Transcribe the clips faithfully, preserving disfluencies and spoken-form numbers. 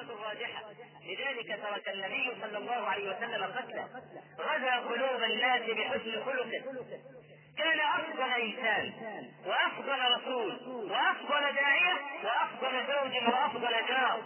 الراجحة. لذلك ترك النبي صلى الله عليه وسلم قتله، غزا قلوب الناس بحسن خلقه، كان أفضل إنسان وأفضل رسول وأفضل داعية وأفضل زوج وأفضل جار،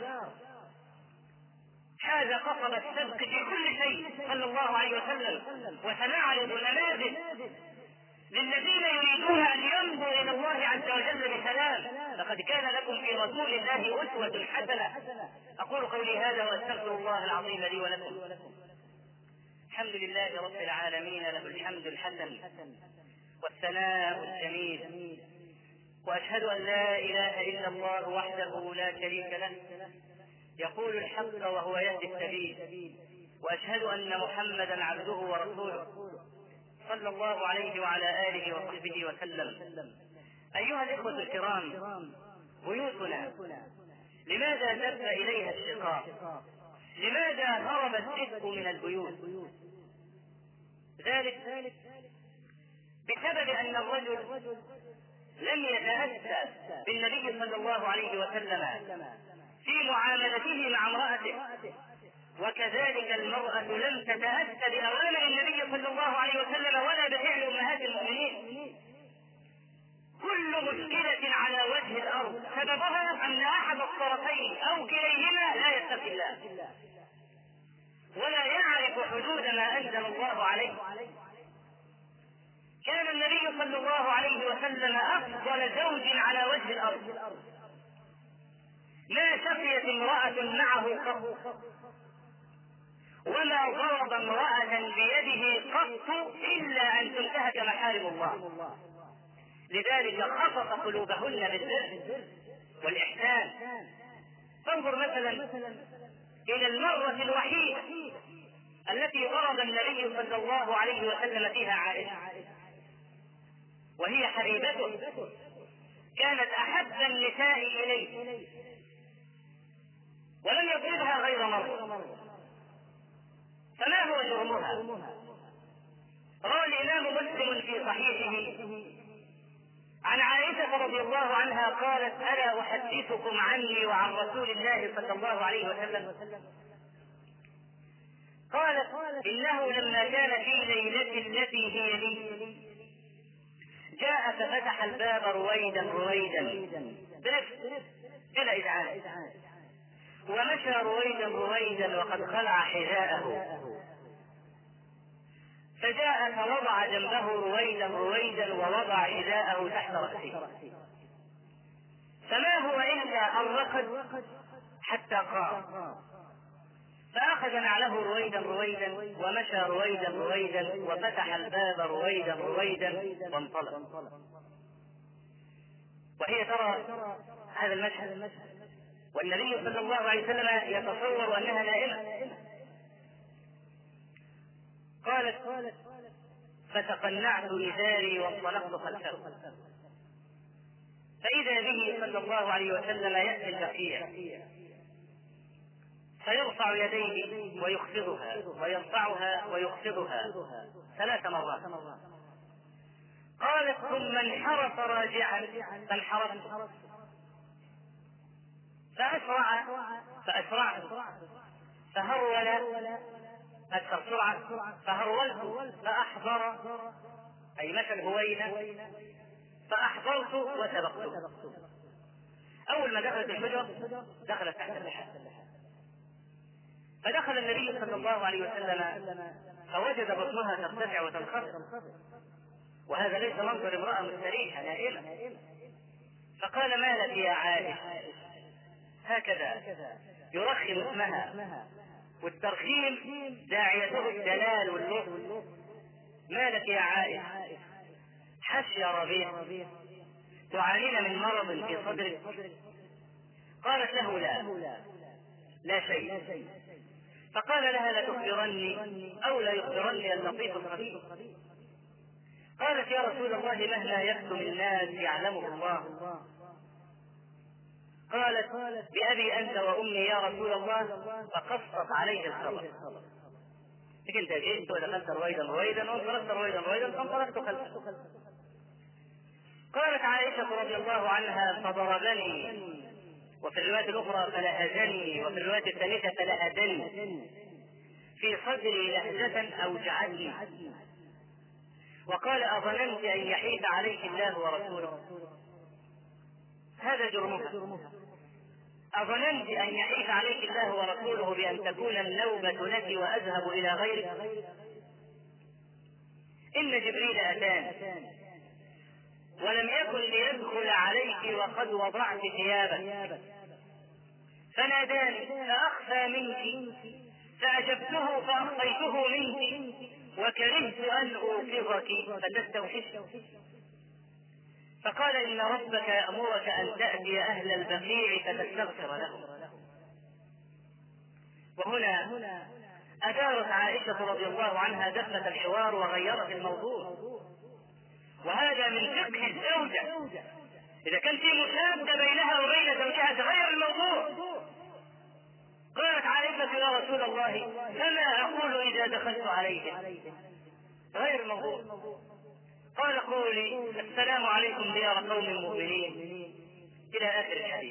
هذا قصب السبق في كل شيء صلى الله عليه وسلم. وسنعرض نماذج للذين يريدون أن ينظروا إلى الله عز وجل بسلام. لقد كان لكم في رسول الله أسوة حسنة. أقول قولي هذا وأستغفر الله العظيم لي ولكم. الحمد لله رب العالمين، له الحمد الحسن والثناء الجميل، وأشهد أن لا إله إلا الله وحده لا شريك له، يقول الحق وهو يهدي السبيل، وأشهد أن محمدا عبده ورسوله صلى الله عليه وعلى آله وصحبه وسلم. أيها الإخوة الكرام، بيوتنا لماذا دب إليها الشقاق؟ لماذا هرب الدفء من البيوت؟ ذلك بسبب أن الرجل لم يتأسى بالنبي صلى الله عليه وسلم في معاملته مع امرأته، وكذلك المرأة لم تتأسى بأوامر النبي صلى الله عليه وسلم ولا بفعل أمهات المؤمنين. كل مشكلة على وجه الأرض سببها أن أحد الطرفين أو كليهما لا يتقي الله ولا يعرف حدود ما أنزل الله عليه. كان النبي صلى الله عليه وسلم أفضل زوج على وجه الأرض، ما شقيت امرأة معه قط، وما ضرب امرأة بيده قط إلا أن تنتهك محارم الله. لذلك خفق قلوبهن بالبر والإحسان. فانظر مثلا إلى المرة الوحيدة التي ضرب النبي صلى الله عليه وسلم فيها عائشة، وهي حبيبته، كانت أحب النساء إليه، ولم يضربها غير مرة. فما هو جرمها؟ روى الإمام مسلم في صحيحه عن عائشة رضي الله عنها قالت: ألا أحدثكم عني وعن رسول الله صلى الله عليه وسلم؟ قالت: إنه لما كان في ليلة التي هي لي جاء ففتح الباب رويدا رويدا بلا إزعاج، ومشى رويدا رويدا وقد خلع حذاءه، فجاء فوضع جنبه رويدا رويدا ووضع حذاءه تحت رأسه، فما هو إلا أن ركض حتى قام، فأخذ نعله رويدا رويدا ومشى رويدا رويدا وفتح الباب رويدا رويدا وانطلق. وهي ترى هذا المشهد، والنبي صلى الله عليه وسلم يتصور أنها نائمة. قالت: فتقنعت إزاري وانطلقت خلفه، فإذا به صلى الله عليه وسلم يأتي البقية فيرفع يديه ويخفضها ويرفعها ويخفضها ثلاث مرات. قالت: ثم انحرف راجعا فانحرفت، فأسرع فأسرعت، فهرول أكثر سرعة، فهرولت فأحضر، أي مشى الهوينة، فأحضرت وسبقت. أول ما دخلت الحجر دخلت تحت اللحاف، فدخل النبي صلى الله عليه وسلم فوجد بطنها ترتفع وتنخفض، وهذا ليس منظر امرأة مستريحة نائمة. فقال: ما لك يا عائشة؟ هكذا يرخم اسمها، والترخيم داعيته الدلال واللطف. ما لك يا عائشة؟ حش يا ربيع، تعانين من مرض في صدرك؟ قالت له: لا لا شيء. فقال لها: لا تخبرني أو لا يخبرني اللطيف الخبير. قالت: يا رسول الله مهما يكتم الناس يعلمه الله. قالت: بأبي أنت وأمي يا رسول الله، فقصت عليه الخبر. لكن انت جئت ودخلت رويدا رويدا وانطلقت رويدا رويدا فانطلقت خلفه. قالت عائشة رضي الله عنها: فضربني وفي الرواية الأخرى فلهزني، وفي الرواية الثالثة فلهزني، في صدري لهجة أوجعتني. وقال أظننت أن يحيف عليك الله ورسوله؟ هذا جرمها. أظننت أن يحيف عليك الله ورسوله بأن تكون النوبة لك وأذهب إلى غيرك؟ إن جبريل أتاني ولم يكن ليدخل عليك وقد وضعت ثيابك، فناداني فأخفى منك، فأجبته فأخفيته منك، وكرهت أن أوقظك فتستوحش. فقال إن ربك يأمرك أن تأتي أهل البقيع فتستغفر لهم. وهنا أدارت عائشة رضي الله عنها دفة الحوار وغيرت الموضوع، وهذا من فقه الزوجة. إذا كان في مشادة بينها وبين زوجها تغير الموضوع. قالت عائشة يا رسول الله فما أقول إذا دخلت عليهم؟ غير الموضوع. قال قولي السلام عليكم ديار قوم مؤمنين إلى آخر الحديث.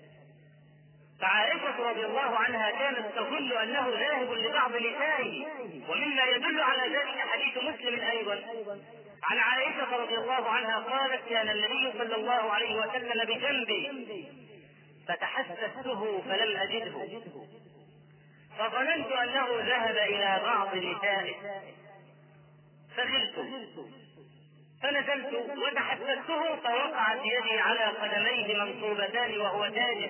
فعائشة رضي الله عنها كانت تظن أنه ذاهب لبعض نسائه، ومما يدل على ذلك حديث مسلم أيضا عن عائشة رضي الله عنها قالت كان النبي صلى الله عليه وسلم بجنبي فتحسسته فلم أجده، فظننت أنه ذهب إلى بعض نسائه فخلت، فنزلت وتحسسته فوقعت يدي على قدميه منصوبتان وهو ساجد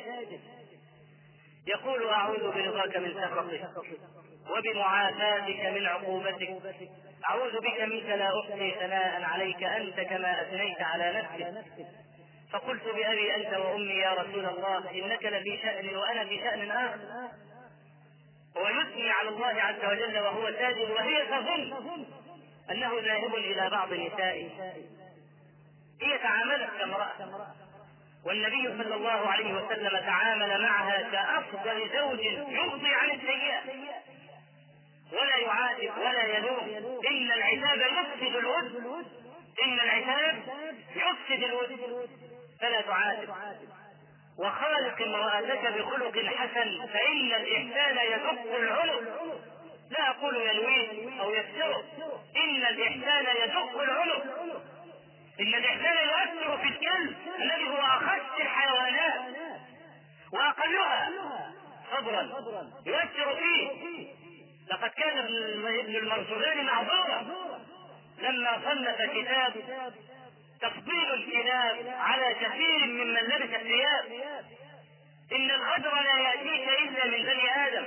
يقول أعوذ برضاك من سخطك وبمعافاتك من عقوبتك، أعوذ بك منك لا أحصي ثناء عليك أنت كما أثنيت على نفسك. فقلت بأبي أنت وأمي يا رسول الله إنك لفي شأن وأنا في شأن آخر. ويثني على الله عز وجل وهو ساجد وهي تظن أنه ذاهب إلى بعض نسائه. هي تعاملت كامرأة، والنبي صلى الله عليه وسلم تعامل معها كأفضل زوج يرضي عن السيئات ولا يعاتب ولا يلوم. إن العتاب يفسد الود، إن العتاب يفسد الود، فلا تعاتب. وخالق امرأتك بخلق حسن فإن الإحسان يدق العنق. لا أقول يلويه أو يكسره، إن الإحسان يدق العنق. إن الإحسان يؤثر في الكلب الذي هو أخس الحيوانات وأقلها صبرا، يؤثر فيه. لقد كان ابن المرزوقاني معذورا لما صنف كتاب تفضيل الكلاب على كثير ممن لبس الثياب. إن الغدر لا يأتيك إلا من بني آدم،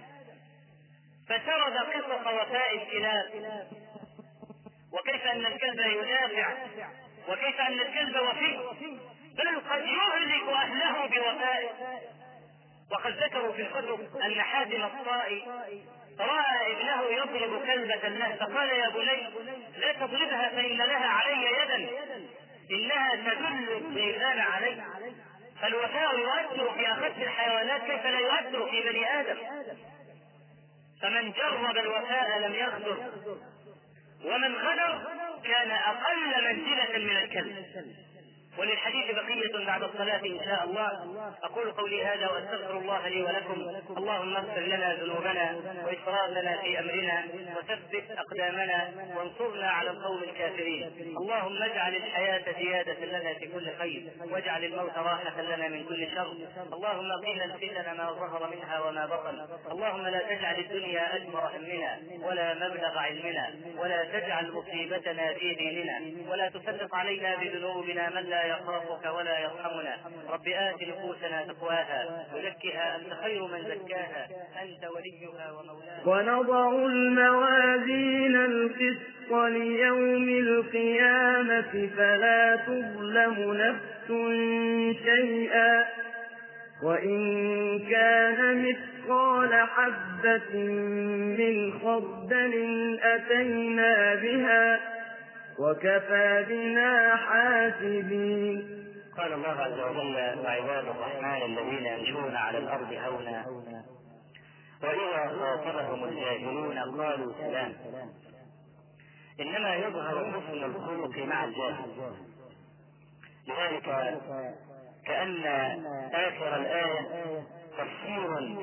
فسرد قصص وفاء الكلاب، وكيف أن الكلب يدافع، وكيف أن الكلب وفي، بل قد يهلك أهله بوفائه. وقد ذكروا في الكتب أن حاتم الطائي رأى ابنه يضرب كلبة له فقال يا بني لا تضربها فإن لها علي يدا، إنها تدل الضيفان علي. فالوفاء يؤثر في أخس الحيوانات كيف لا يؤثر في بني آدم. فمن جرب الوفاء لم يغدر، ومن غدر كان أقل منزلة من الكلب. وللحديث بقية بعد الصلاة إن شاء الله. أقول قولي هذا وأستغفر الله لي ولكم. اللهم اغفر لنا ذنوبنا وإسرافنا في أمرنا وثبت أقدامنا وانصرنا على القوم الكافرين. اللهم اجعل الحياة زيادة لنا في كل خير، واجعل الموت راحة لنا من كل شر. اللهم قنا الفتن ما ظهر منها وما بطن. اللهم لا تجعل الدنيا أكبر همنا ولا مبلغ علمنا، ولا تجعل مصيبتنا في ديننا، ولا تسلط علينا بذنوبنا من لا يخافك ولا يرحمنا. رب آت نفوسنا تقواها وزكها أنت خير من زكاها أنت وليها ومولاها. ونضع الموازين القسط ليوم القيامة فلا تظلم نفس شيئا وإن كان مثقال حبة من خردل أتينا بها وكفى بنا حاسبين. قال الله عز وجل وعباد الرحمن الذين يمشون على الأرض هونا وإذا خاطبهم الجاهلون قالوا سلام. إنما يظهر حسن الخلق مع الجاهل. لذلك كأن آخر الآية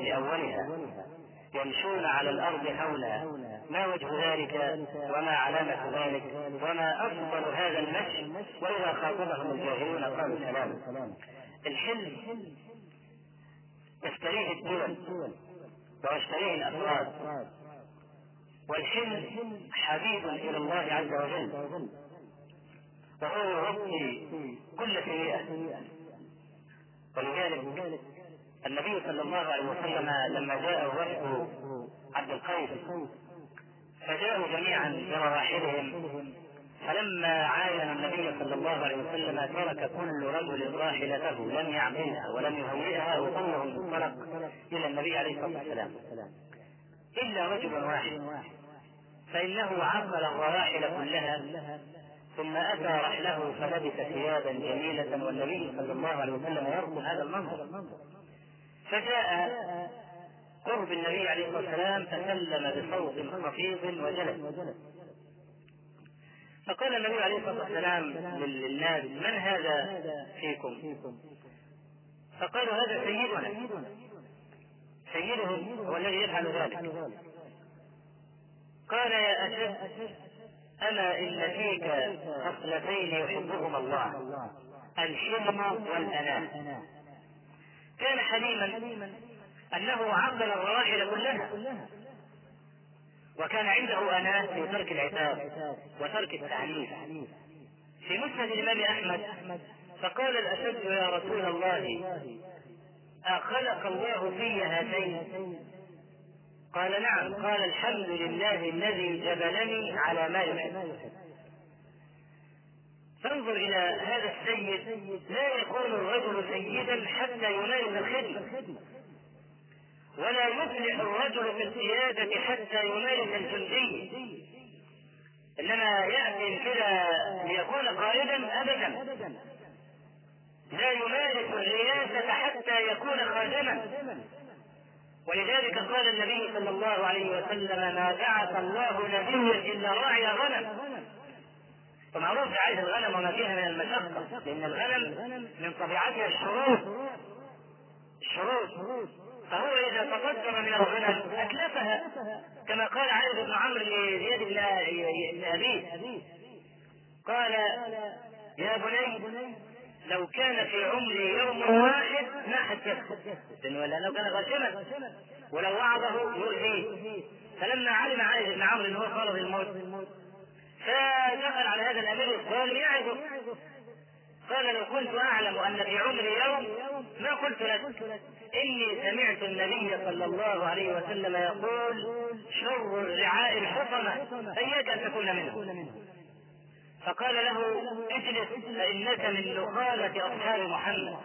لأولها يمشون على الأرض حولها، ما وجه ذلك وما علامة ذلك وما أفضل هذا المشي؟ وإذا خاطبهم الجاهلون قالوا سلاما. الحلم تشتريه الدول ويشتريه الأفراد، والحلم حبيب إلى الله عز وجل وهو يغطي كل سيئة. ولذلك النبي صلى الله عليه وسلم لما جاء وفد عبد القيس فجاءوا جميعا برواحلهم، فلما عاين النبي صلى الله عليه وسلم ترك كل رجل راحلته لم يعملها ولم يهيئها وكلهم انطلق الى النبي عليه الصلاه والسلام الا رجل واحد، فانه عقل الرواحل كلها ثم اتى رحله فلبس ثيابا جميله والنبي صلى الله عليه وسلم يرسم هذا المنظر، فجاء قرب النبي عليه الصلاه والسلام فسلم بصوت خفيض وجلس، فقال النبي عليه الصلاه والسلام للناس: من هذا فيكم؟ فقالوا: هذا سيدنا، سيدهم هو الذي يفعل ذلك. قال: يا أشد، أما إن فيك خصلتين يحبهما الله، الحلم والأناة. كان حليما أنه عقل الرواحل كلها، وكان عنده أناة في ترك العتاب وترك التعنيف. في مسند الإمام أحمد فقال الأشد: يا رسول الله، أخلق الله في هاتين؟ قال: نعم. قال: الحمد لله الذي جبلني على ما يحب. فانظر إلى هذا السيد، لا يكون الرجل سيدا حتى ينال الخدمة، ولا يفلح الرجل في السيادة حتى ينال الجندي، إنما يأتي كده ليكون قائدا أبدا، لا يمارس الرياسة حتى يكون خادما. ولذلك قال النبي صلى الله عليه وسلم: ما بعث الله نبيا إلا راعي غنم. ومعروف رعاية الغنم وما فيها من المشقة، لأن الغنم من طبيعتها الشروط الشروط فهو إذا تقدم من الغنم أتلفها، كما قال عائد بن عمرو لزياد بن أبيه، قال: يا بني، لو كان في عمري يوم واحد ما حدثته، لأنه كان غاشما ولو وعظه يؤذيه. فلما علم عائد بن عمرو أنه خالد الموت فدخل على هذا الأمير الظالم يعظه، قال: لو كنت أعلم أن في عمري يوم ما قلت لك، إني سمعت النبي صلى الله عليه وسلم يقول: شر الرعاء الحطمة، إياك أن تكون منه. فقال له: اجلس فإنك من نخالة أصحاب محمد.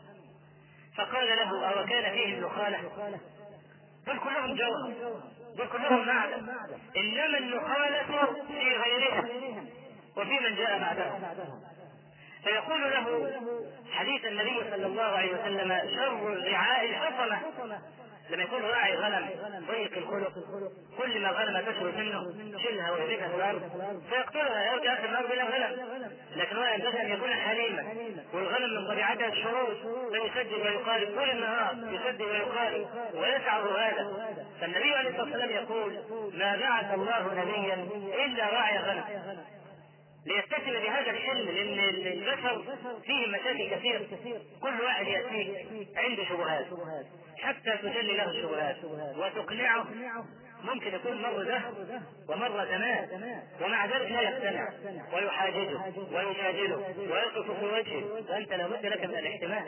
فقال له: أو كان فيه النخالة؟ دول كلهم جوهر، دول كلهم معدن، إنما النخالة في غيرها وفي من جاء بعدهم. فيقول له حديث النبي صلى الله عليه وسلم: شر الرعاء الحطمة. لما يكون راعي غنم ضيق الخلق، كل ما غنم تشرب منه شلها ويهلكها في الارض فيقتلها، يرجع اخر الارض الى غنم. لكن هو ينبغي ان يكون حليما، والغنم من طبيعتها الشروط، فيسجل ويقارب طول النهار، يسجل ويقارب ويسعه هذا. فالنبي عليه الصلاه والسلام يقول: ما بعث الله نبيا الا راعي غنم، ليتسم بهذا الحلم، لان البشر فيه مشاكل كثير، كل واحد ياتيك عنده شبهات حتى تجلي له الشبهات وتقنعه. ممكن يكون مر دهر ومر زمان ومع ذلك لا يقتنع ويحاججه ويجادله ويقف في وجهه، وانت لابد لك من الاحتمال.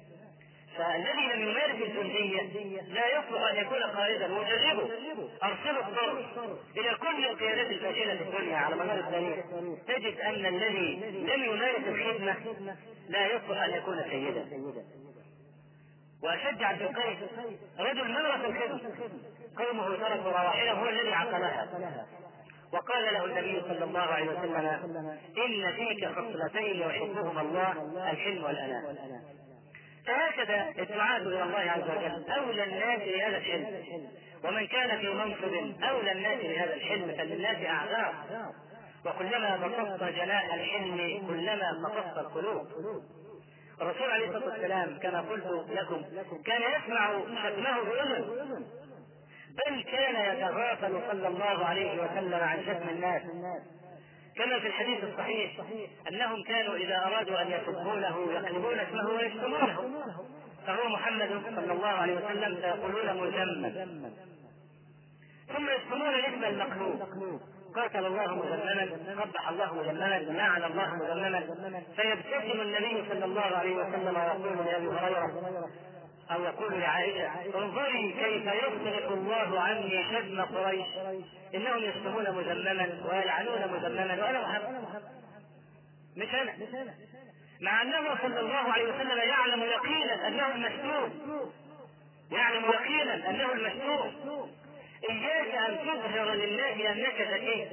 فالذي لم يمارس الجندية لا يصلح ان يكون قائدا. وجربه، ارسله الضرب الى كل القيادات الفاشلة في الدنيا على مدار التاريخ، تجد ان الذي لم يمارس الخدمة لا يصلح ان يكون سيدا. واشد عبد القيس رجل مارس الخدمة، قومه تركوا رواحله، هو الذي عقلها. وقال له النبي صلى الله عليه وسلم: ان فيك خصلتين يحبهما الله، الحلم والأناة. فهكذا الدعاة الى الله عز وجل اولى الناس بهذا الحلم، ومن كان في منصب اولى الناس بهذا الحلم، فللناس اعذار، وكلما بسطت جناح الحلم كلما فقدت القلوب. الرسول عليه الصلاة والسلام كما قلت لكم كان يسمع شتمه بأذن، بل كان يتغافل صلى الله عليه وسلم عن شتم الناس، كما في الحديث الصحيح أنهم كانوا إذا أرادوا أن يسبونه يقلبون اسمه ويشتمونه، فهو محمد صلى الله عليه وسلم فيقولون مذمم، ثم يسمون الاسم المقلوب، قاتل الله مذمما، قبح الله مذمما، لعن الله مذمما، فيبتسم النبي صلى الله عليه وسلم ويقول لأبي هريرة أو يقول لعائشة انظري كيف يصرف الله عني شتم قريش، إنهم يشتمون مذمما ويلعنون مذمما وأنا محمد، مش أنا، مع أنه صلى الله عليه وسلم يعلم يقينا أنه المشتوم، يعلم يقينا أنه المشتوم. إياك أن تظهر لله أنك ذكي،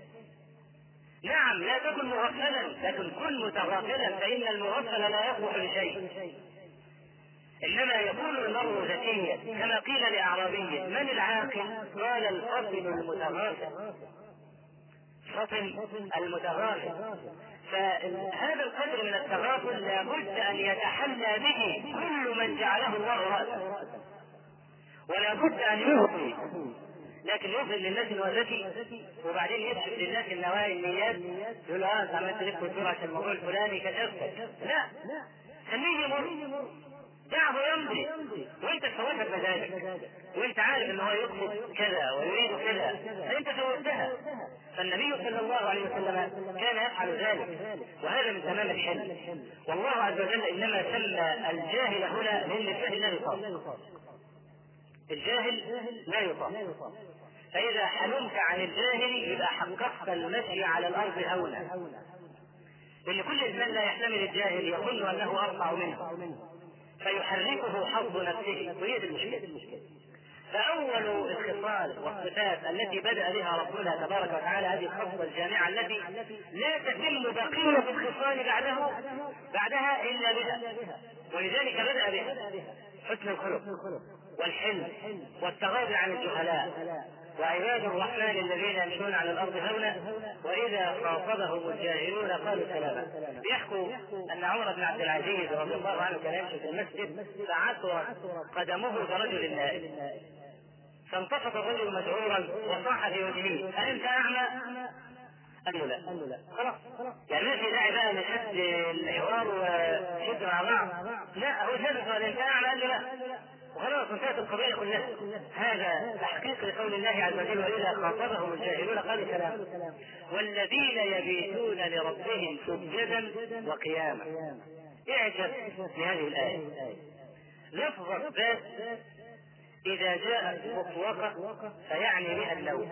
نعم لا تكن مغفلا، لكن كن متغافلا، فإن المغفل لا يصلح لشيء، إنما يكون المرء ذكيا، كما قيل لأعرابي من العاقل؟ قال الفطن المتغافل، فطن المتغافل. فهذا القدر من التغافل لابد أن يتحلى به كل من جعله الله رأسا، ولا بد أن يعطي، لكن يظهر للناس انه ذكي وبعدين يكشف للناس النوايا النيات، يقول اه انت عملت لك بسرعه عشان الموضوع الفلاني كتبتك، لا خليه يمر، دعه يمضي وانت سويتها بمزاجك، وانت عارف ان هو يقصد كذا ويريد كذا فانت سويتها. فالنبي صلى الله عليه وسلم كان يفعل ذلك، وهذا من تمام الحلم. والله عز وجل انما سمى الجاهل هنا لان الجاهل لا يصاب، الجاهل لا يصاب، فإذا حلمت عن الجاهل يبقى حققت المشي على الأرض هونا، لأن كل إنسان لا يحتمل الجاهل يظن أنه أرفع منه فيحركه حظ نفسه، وهي دي المشكلة. فأول الخصال والصفات التي بدأ بها ربنا تبارك وتعالى هذه الخصلة الجامعة التي لا تتم بقية الخصال بعده بعدها إلا بها، ولذلك بدأ بها حسن الخلق والحلم والتغاضي عن الجهلاء، وعباد الرحمن الذين يمشون على الارض هونا واذا خاطبهم الجاهلون قالوا سلاما. يحكوا ان عمر بن عبد العزيز رضي الله عنه كان يمشي في المسجد فعثرت قدمه برجل نائم، فانتفض الرجل مذعورا وصاح في وجهه أأنت أعمى؟ قال له لا. خلاص يعني ما في داعي بقى لحد الحوار وشد مع بعض، لا هو شد قال أنت أعمى؟ قال له لا، وخلاص انتهت القضية كلها. هذا تحقيق لقول الله عز وجل وإذا خاطبهم الجاهلون قالوا سلام. والذين يبيتون لربهم سجدا وقياما. اعجب بهذه الآية، لفظ الذات إذا جاءت مطلقة فيعني بها النوم،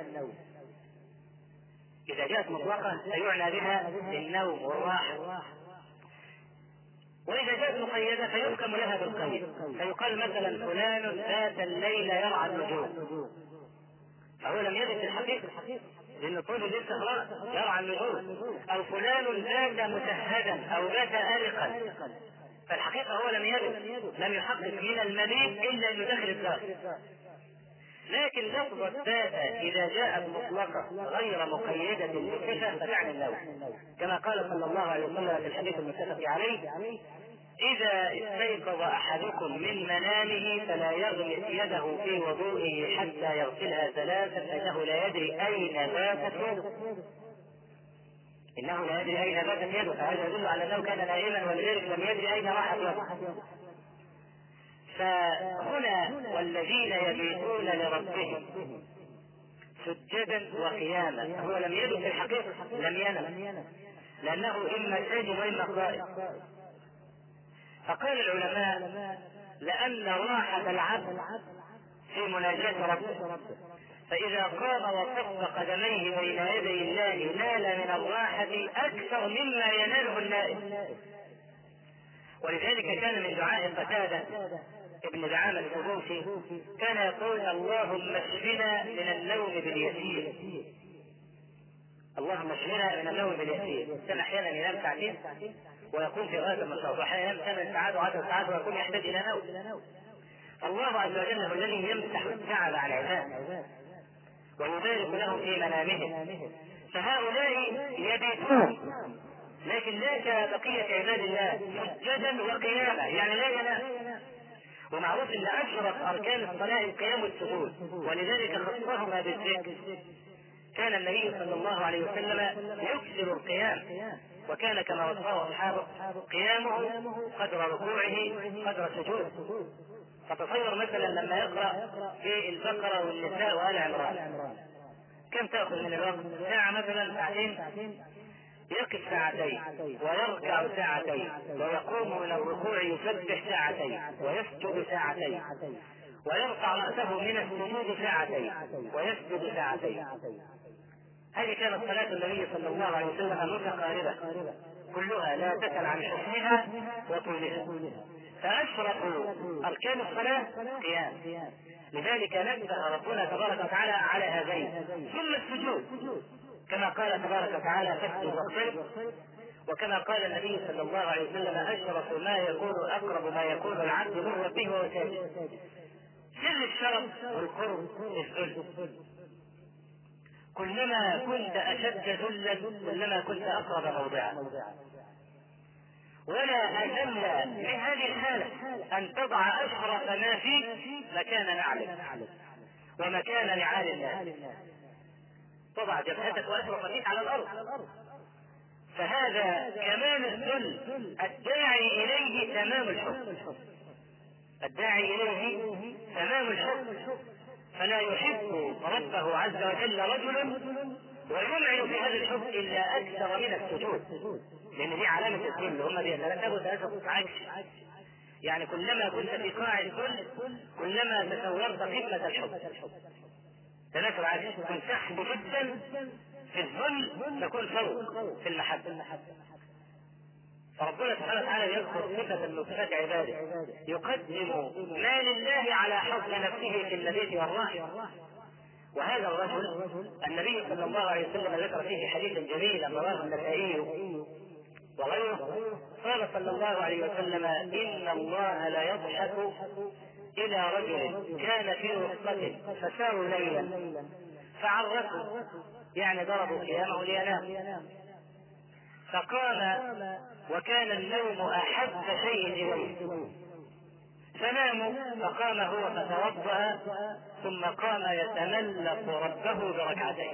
إذا جاءت مطلقة فيعنى بها النوم والراحة، وإذا جاءت مقيدة فيحكم لها بالقيد، فيقال مثلا فلان ذات الليل يرعى النجوم، فهو لم يرد الحقيقة لأن طول الليل خلاص يرعى النجوم، أو فلان ذات متهدا أو ذات أرقا، فالحقيقة هو لم يرد، لم يحقق من المبيت إلا أنه داخل الدار. لكن لفظ الذات إذا جاءت مطلقة غير مقيدة بالصفة فتعني النوم، كما قال صلى الله عليه وسلم في الحديث المتفق عليه: إذا استيقظ أحدكم من منامه فلا يغمس يده في وضوئه حتى يغسلها ثلاثا فإنه لا يدري أين باتت يده، إنه لا يدري أين باتت يده، فهذا يدل على أنه كان نائما ولذلك لم يدري أين راحت يده. فهنا والذين يبيتون لربهم سجدا وقياما، هو لم يبت في الحقيقة، لم ينم، لأنه إما ساجد وإما قائم. فقال العلماء لأن راحة العبد في مناجاة ربه، فإذا قام وصف قدميه بين يدي الله نال من الراحة أكثر مما يناله النائم. ولذلك كان من دعاء قتادة ابن دعامة السدوسي كان يقول: اللهم اشفنا من النوم باليسير، اللهم اشفنا من النوم باليسير. كان احيانا ينام ساعتين ويقوم في غاية النشاط، واحيانا ينام ثمان ساعات وعشر ساعات ويكون يحتاج الى نوم. الله عز وجل هو الذي يمسح التعب على العباد ويبارك لهم في منامهم، فهؤلاء يبيتون لكن لا كبقية عباد الله سجدا وقياما، يعني لا ينام. ومعروف ان اشرف اركان الصلاة القيام والسجود، ولذلك خصهما بالذكر. كان النبي صلى الله عليه وسلم يكثر القيام، وكان كما وصفه اصحابه قيامه قدر ركوعه قدر سجوده. فتصور مثلا لما يقرأ في البقرة والنساء وآل عمران كم تأخذ من الوقت؟ ساعة مثلا، ساعتين. يقف ساعتين ويركع ساعتين ويقوم من الركوع يسبح ساعتين ويسجد ساعتين ويرفع رأسه من السجود ساعتين ويسجد ساعتين. هذه كانت صلاة النبي صلى الله عليه وسلم متقاربة كلها لا تسأل عن حسنها وطولها. فأشرف أركان الصلاة قيام، لذلك نبه ربنا تبارك وتعالى على هذين. ثم السجود كما قال تبارك وتعالى فاسجد واقترب، وكما قال النبي صلى الله عليه وسلم أشرف ما يكون أقرب ما يكون العبد من ربه وهو ساجد. سر الشرف والقرب الذل. كلما كنت أشد ذلا كلما كنت أقرب موضعا. ولا أجل من هذه الحالة أن تضع أشرف ما فيك مكان نعلك ومكان نعال الناس. تضع جبهتك وأشرف فيك على الأرض، فهذا كمال الذل الداعي إليه تمام الحب. الداعي إليه تمام الحب. فلا يحب ربه عز وجل رجل ويمعن في هذا الحب إلا أكثر من السجود، لأن دي علامة الذل. هم بيترتبوا ثلاثة عكس، يعني كلما كنت في قاع الذل كلما تصورت قمة الحب. ثلاثة عكس، كنت تحب جدا في الذل تكون فوق في المحبة. فربنا سبحانه وتعالى يذكر صفة من صفات عباده، يقدم ما لله على حظ نفسه في اللذيذ والراحة. وهذا الرجل النبي صلى الله عليه وسلم ذكر فيه حديثا جميلا رواه النسائي وغيره. قال صلى الله عليه وسلم إن الله لا يضحك إلى رجل كان في رفقة فساروا ليلا فعرفوا، يعني ضربوا قيامه لينام، فقام وكان النوم أحب شيء إليه، فناموا فقام هو فتوضأ ثم قام يتملق ربه بركعتين.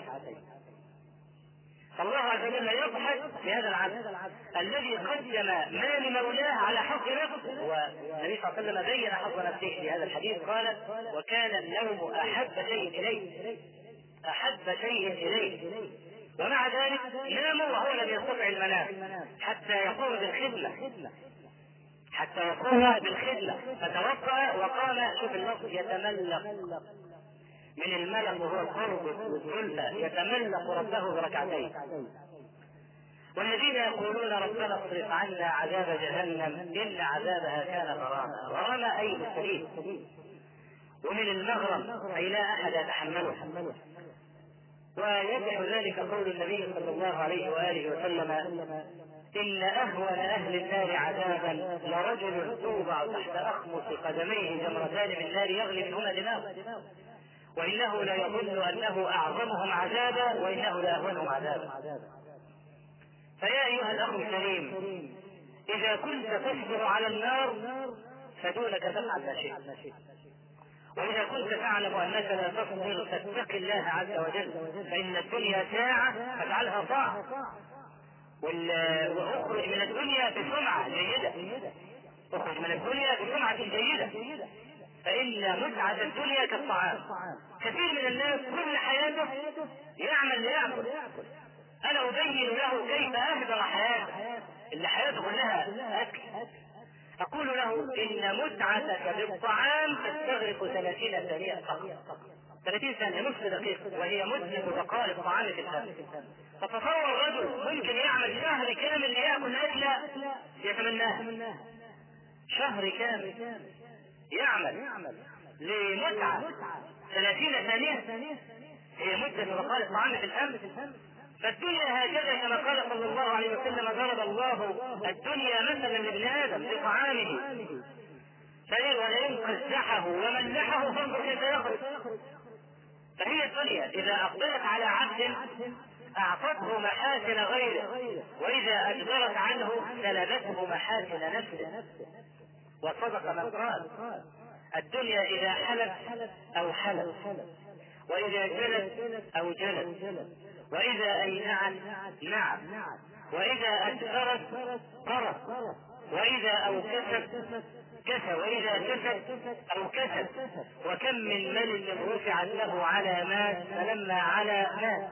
فالله عز وجل يضحك بهذا العبد الذي قدم ما لمولاه على حظ نفسه. والنبي صلى الله عليه وسلم بين حظ نفسه في هذا الحديث، قال وكان النوم أحب شيء إليه، أحب شيء إليه، ومع ذلك ناموا وهو لم يستطع المنام حتى يقوم بالخدمة حتى يقوم بالخدمة فتوقع وقال، شوف اللفظ، يتملق من الملك وهو القرب والزلفى، يتملق ربه بركعتين. والذين يقولون ربنا اصرف عنا عذاب جهنم إن عذابها كان غراما. غراما أي مستريح، ومن المغرم أي لا أحد يتحمله. ويضح ذلك قول النبي صلى الله عليه وآله وسلم إن أهون أهل النار عذابا لرجل توضع تحت أخمص قدميه جمرتان من نار يغلي منهما دماغه، وإنه لا يظن أنه أعظمهم عذابا وإنه لا أهونهم عذابا. فيا أيها الأخ الكريم، إذا كنت تصبر على النار فدونك تفعل ما شئت، وإذا كنت تعلم أنك لا تصبر فاتق الله عز وجل، فإن الدنيا ساعة فاجعلها طاعة، واخرج من الدنيا بسمعة جيدة، اخرج من الدنيا بسمعة جيدة، فإن متعة الدنيا كالطعام. كثير من الناس كل حياته يعمل ليأكل. أنا أبين له كيف أهدر حياته اللي حياته كلها أكل. أقول له إن متعتك بالطعام تستغرق ثلاثين ثانية فقط، ثلاثين ثانية نصف دقيقة، وهي مدة بقاء الطعام في الفم. فتصور رجل ممكن يعمل شهر كامل ليأكل أكلة يتمناها، شهر كامل يعمل لمتعة ثلاثين ثانية هي مدة بقاء الطعام في الفم. فالدنيا هكذا كما قال صلى الله عليه وسلم ضرب الله الدنيا مثلا لابن آدم بطعامه ولئن قزحه وملحه فانظر كيف يخرج. فهي الدنيا إذا أقبلت على عبد أعطته محاسن غيره، وإذا أجبرت عنه سلبته محاسن نفسه. وصدق من قال: الدنيا إذا حلت أو حلت، وإذا جلت أو جلت، وإذا أينعت نعت، وإذا أدبرت قرت، وإذا أوكست كسى، وإذا كست أو كسد. وكم من ملك رفعت له علامات فلما على مات.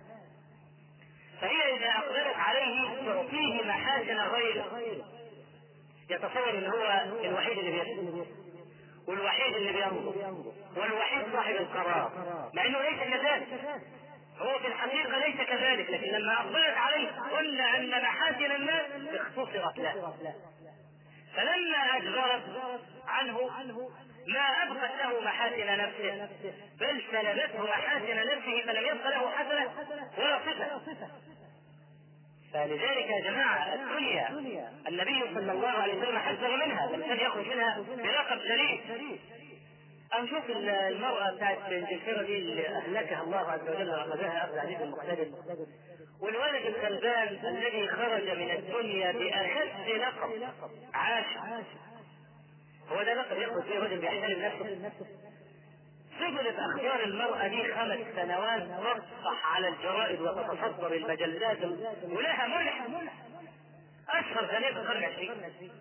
فهي إذا أقبلت عليه تعطيه محاسن غيره، يتصور ان هو الوحيد اللي بيسمع والوحيد اللي بينظر والوحيد صاحب القرار، مع انه ليس كذلك، هو في الحقيقة ليس كذلك. لكن لما أقبلت عليه قلنا أن محاسن الناس اختصرت له، فلما أجبرت عنه ما أبقت له محاسن نفسه، بل سلبته محاسن نفسه، فلم يبق له حسنة ولا صفة. فلذلك يا جماعة الدنيا النبي صلى الله عليه وسلم حذر منها، لم كان يخرج منها برقم شريف. أو شوف المرأة بتاعت انجلترا دي اللي أهلكها الله عز وجل وأخذها أخذ عزيز المقتدر، والولد الغلبان الذي خرج من الدنيا بأخذ لقب عاش. هو ده لقب يأخذ فيه رجل بيحترم نفسه. فضلت أخبار المرأة دي خمس سنوات تصفح على الجرائد وتتصدر المجلات ولها ملح أشهر ثانية في القرن العشرين.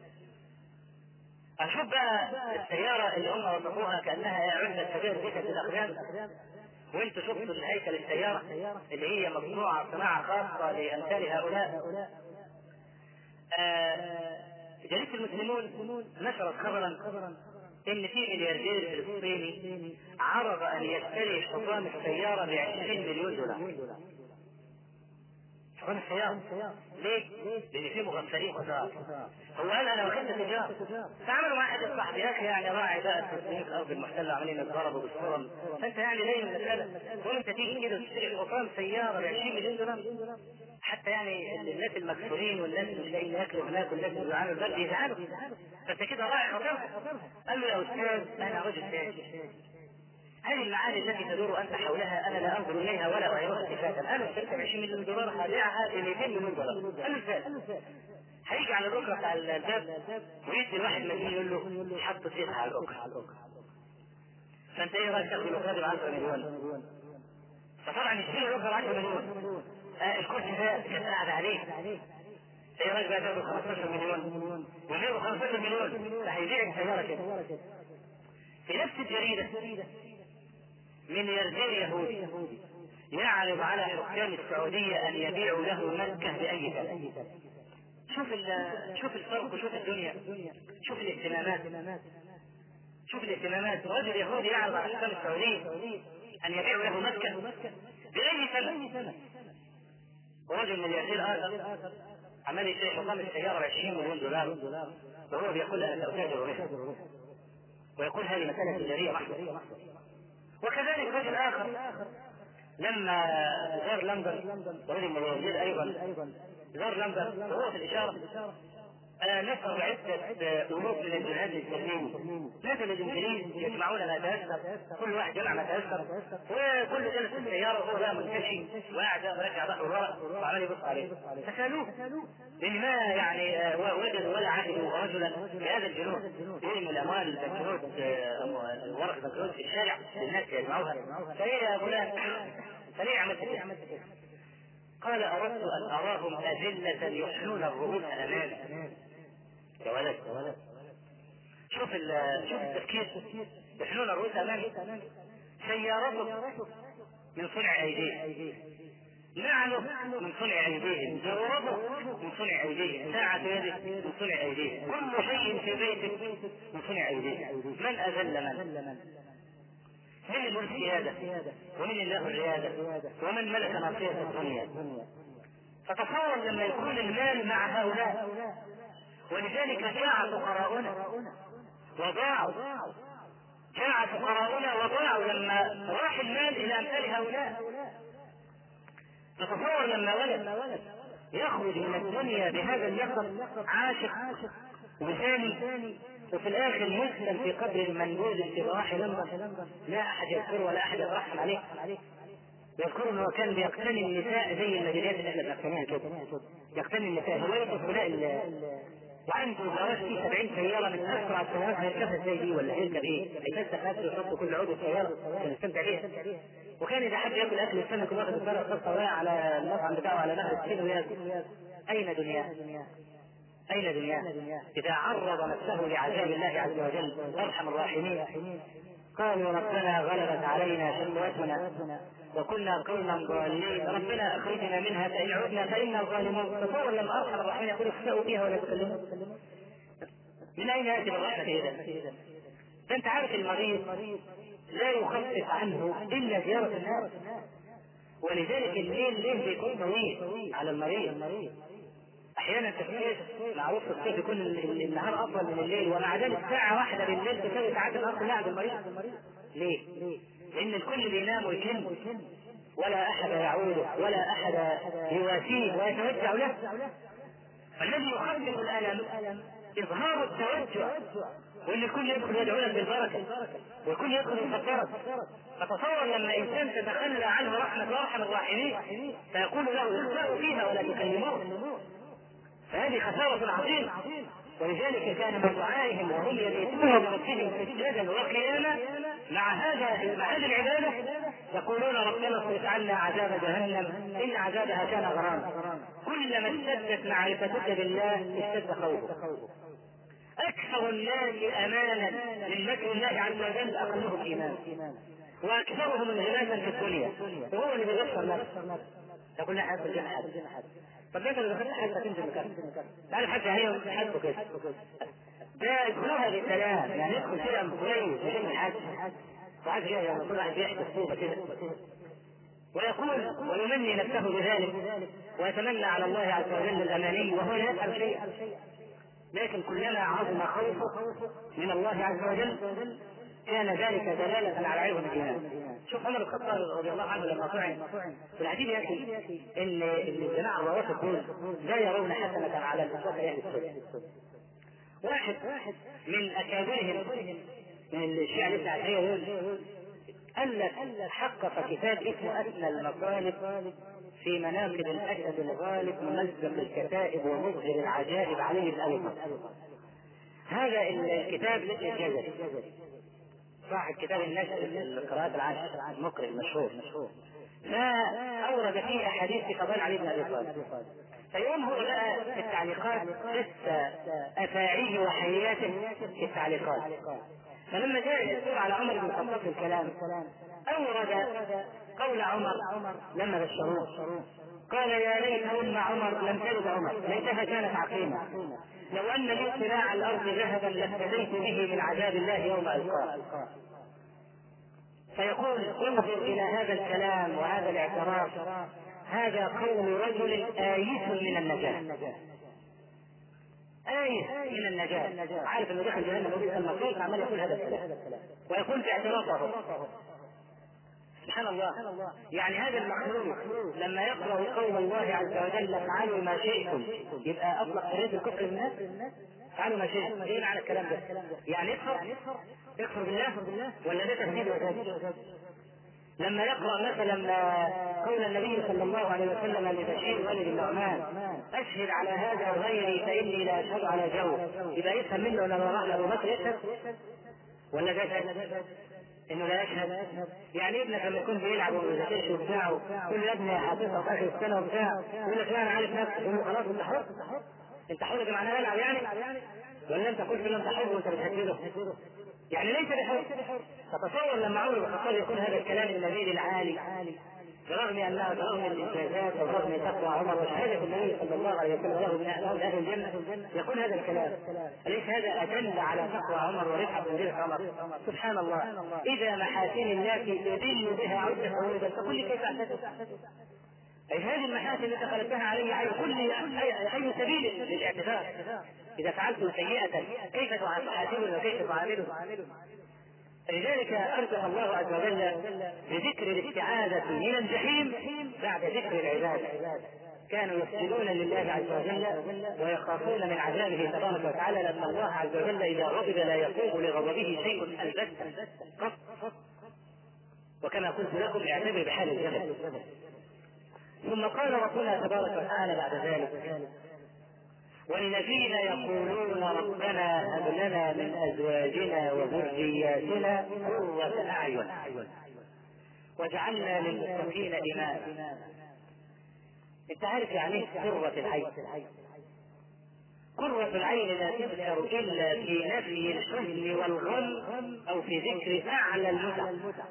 أشوف بقى السيارة اللي هم وصفوها كأنها عدة سجائر بيتها في الأخدام، وانتوا شفتوا الهيكل السيارة اللي هي مصنوعة صناعة خاصة لأمثال هؤلاء. آه جريدة المسلمون نشرت خبرا ان في ملياردير فلسطيني عرض ان يشتري حصان السيارة بعشرين مليون دولار. حصان السيارة ليه؟ لان في مغفلين كتار. هو قال انا واخدت تجارة، تعملوا مع احد الصحفي يا اخي يعني راعي بقى التسليم في الارض المحتلة عاملين يتضربوا بالصرم، فانت يعني ليه من المسألة وانت تيجي كده تشتري حصان سيارة بعشرين مليون دولار؟ حتى يعني الناس المكسورين والناس اللي مش لاقيين ياكلوا هناك والناس اللي بيعانوا البرد يزعلوا، فانت كده راعي خطرها. قال له يا استاذ انا رجل تاجر، هذه المعاني التي تدور انت حولها انا لا انظر اليها ولا اعيرها التفاتا. انا اشتريت بعشرين مليون دولار هبيعها ب مئتين مليون دولار. قال له ازاي؟ هيجي على الركنه بتاع الباب ويدي الواحد مليون يقول له حط فيها على الركنه، فانت ايه رايك تاخذ الركنه ب عشرة مليون؟ فطبعا يشتري الركنه ب عشرة مليون، آه الكرسي ده كانت قاعد عليه، ايه رايك بقى تاخذ خمستاشر مليون وغيره خمستاشر مليون، فهيبيع السياره كده. في نفس الجريده ملياردير يهودي يعرض على حكام السعوديه ان يبيعوا له مكه باي ثمن. شوف شوف الفرق وشوف الدنيا، شوف الاهتمامات، شوف الاهتمامات. رجل يهودي يعرض على حكام السعوديه ان يبيعوا له مكه باي ثمن، ورجل ملياردير اخر عمال يشتري حصان السياره ب عشرين مليون دولار وهو بيقول انا ساتاجر بها، ويقول هذه مساله تجاريه محضه. وكذلك رجل اخر لما زار لندن، ورجل ملياردير ايضا زار لندن وهو في الاشاره آه نفر عدة ألوف من الجهاز الإسلامي، نزل الإنجليز يجمعون ما تيسر، كل واحد جمع ما تيسر، وكل جلس في السيارة وهو بقى منتشي وقاعد مرجع ظهره ورا وعمال يبص عليه. فسألوه لأن ما يعني آه وجدوا ولا عهدوا رجلا بهذا الجنود يرموا الأموال بنكنوت ورق بنكنوت في الشارع للناس يجمعوها. فإيه يا فلان؟ فليه عملت كده؟ قال أردت أن أراهم أذلة يحنون الرؤوس أمامي. يا ولد شوف شوف التفكير، يحنون الرؤوس أمامي. سيارته من صنع أيديهم، نعله من صنع أيديهم، جوربه من صنع أيديهم، ساعة يده من صنع أيديهم، كل شيء في بيتك من صنع أيديهم. من أذل من؟ من له السيادة ومن له الريادة ومن ملك ناصية الدنيا. فتصور لما يكون المال مع هؤلاء، ولذلك جاع فقراؤنا وضاعوا، جاع فقراؤنا وضاعوا لما راح المال إلى أمثال هؤلاء. فتصور لما ولد يخرج من الدنيا بهذا اللقب عاشق وثاني، وفي الاخر يسلم في قبر المنبوذ في ضواحي لندن، لا احد يذكره ولا احد يترحم عليه. يذكر انه كان بيقتني النساء زي المجالات اللي احنا بنقتنيها كده، يقتني النساء هوايته الثناء، وعنده جراج فيه سبعين سيارة من أسرع السيارات، هيركبها ازاي دي ولا هيركب ايه؟ هيفسخ نفسه ويحط كل عضو السيارة عشان يستمتع بيها. وكان إذا حد ياكل أكل السمك يكون واخد السيارة خاصة وقع على المطعم بتاعه على نهر السين وياكل. أين دنياه؟ أين دنياه؟ إذا عرض نفسه لعذاب الله عز وجل أرحم الراحمين قالوا ربنا غلبت علينا شقوتنا وكنا قوما ضالين ربنا أخرجنا منها فإن عدنا فإنا ظالمون. تصور لما أرحم الراحمين يقول اخسأوا فيها ولا تكلمون. من أين يأتي بالرحمة إذا؟ فأنت عارف المريض لا يخفف عنه إلا زيارة الناس، ولذلك الليل ليه بيكون طويل على المريض. احيانا تفكير معروف في الصيف يكون النهار اطول من الليل، ومع ذلك ساعه واحده بالليل تساوي ساعات النهار كلها عند المريض. ليه؟ لان الكل بينام ويكن ولا احد يعوده ولا احد يواسيه ويتوجع له. فالذي يخفف الالم اظهار التوجع، وان الكل يدخل يدعو لك بالبركه والكل يدخل يفكرك. فتصور لما انسان تتخلى عنه رحمه وارحم الراحمين فيقول له اخسأوا فيها ولا تكلمون، فهذه خسارة عظيمة. ولذلك كان من دعائهم وهم يبيتون بربهم سجدا وقياما مع هذا مع هذه العبادة يقولون ربنا اصرف عنا عذاب جهنم إن عذابها كان غراما. كلما اشتدت معرفتك بالله اشتد خوفك. أكثر الناس أمانا من مكر الله عز وجل أقلهم إيمانا، وأكثرهم انغماسا في الدنيا، وهو اللي بيغفر نفسه. يقول لا حاسب الجنة حاسب. طب انت لو دخلت حاسة تنزل مكان تعرف حتى هي حاسبه كده ده ادخلوها بالسلام، يعني يدخل كده كويس مش الحاج وعايز كده يعني كل واحد بيحدث صوبة كده ويقول ويمني نفسه بذلك ويتمنى على الله عز وجل الأماني وهو لا يفعل شيئا. لكن كلما عظم خوفه من الله عز وجل كان ذلك دلالة على عظم الإيمان. شوف عمر الخطاب رضي الله عنه لما طعن في العجيب يا أخي إن الجماعة الروافض دول لا يرون حسنة على الإطلاق أهل السنة. واحد من أكابرهم من الشيعة الاثنى دول ألف حقق كتاب اسمه أسنى المطالب في مناقب الأسد الغالب ممزق الكتائب ومظهر العجائب عليه الألفة. هذا الكتاب لسه الجزري صاحب كتاب النشر القراءات العشر المقرئ المشهور، فأورد فيه أحاديث في فضائل علي بن أبي طالب. فيوم هو بقى في التعليقات لسه أفاعيه وحياته في التعليقات، فلما جاء يسير على عمر بن الخطاب في الكلام أورد قول عمر لما بشروه قال يا ليت أم عمر لم تلد عمر ليتها كانت عقيمة لو أن لي صراع الأرض ذهبا لافتديت به من عذاب الله يوم ألقاه. فيقول انظر إلى هذا الكلام وهذا الاعتراف، هذا قول رجل آيس من النجاة، آيس من النجاة، عارف أنه دخل جهنم وبئس المصير عمال يقول هذا الكلام ويقول في اعترافه سبحان الله. يعني هذا المخلوق لما يقرأ قول الله عز وجل افعلوا ما شئتم يبقى أطلق حرية الكفر للناس. افعلوا ما شئتم ايه معنى الكلام ده؟ يعني يكفر يكفر بالله ولا ده تهديد وتهديد؟ لما يقرأ مثلا قول النبي صلى الله عليه وسلم لبشير والد النعمان أشهد على هذا غيري فإني لا أشهد على جو، يبقى يفهم منه لما راح لأبو بكر يشهد ولا ده يشهد؟ انه لا يشهد. يعني ابنك لما يكون بيلعب ويذاكرش وبتاعه كل يا ابني حافظها في اخر السنه وبتاع يقول لك لا انا عارف نفسي، يقول له خلاص انت حر انت حر ده معناه يلعب يعني ولا انت قلت له انت حر وانت بتهدده؟ يعني ليس بحر. فتصور لما عمر بن الخطاب يقول هذا الكلام النبيل العالي برغم انه برغم الانجازات وبرغم تقوى عمر وشهاده النبي صلى الله عليه وسلم له من اهل الجنه يقول هذا الكلام، اليس هذا ادل على تقوى عمر ورفعه منزله عمر؟ سبحان الله. اذا محاسن الناس يدل بها عده عروضا فكل كيف اعتدت؟ اي هذه المحاسن التي خلقتها علي اي كل اي سبيل للاعتذار. اذا فعلت سيئه كيف تحاسبني وكيف تعاملني؟ لذلك أرسل الله عز وجل بذكر الاستعاذة من الجحيم بعد ذكر العبادة. كانوا يسجدون لله عز وجل ويخافون من عذابه تبارك وتعالى لأن الله عز وجل إذا غضب لا يفوق لغضبه شيء البتة قط. وكما قلت لكم اعتبر بحال الجبل. ثم قال ربنا تبارك وتعالى بعد ذلك: والذين يقولون ربنا هب لنا من ازواجنا وذرياتنا قرة اعين واجعلنا للمتقين اماما. انت عارف يعني ايه قرة العين؟ قرة العين لا تذكر الا في نفي الحزن والغم او في ذكر اعلى المتع.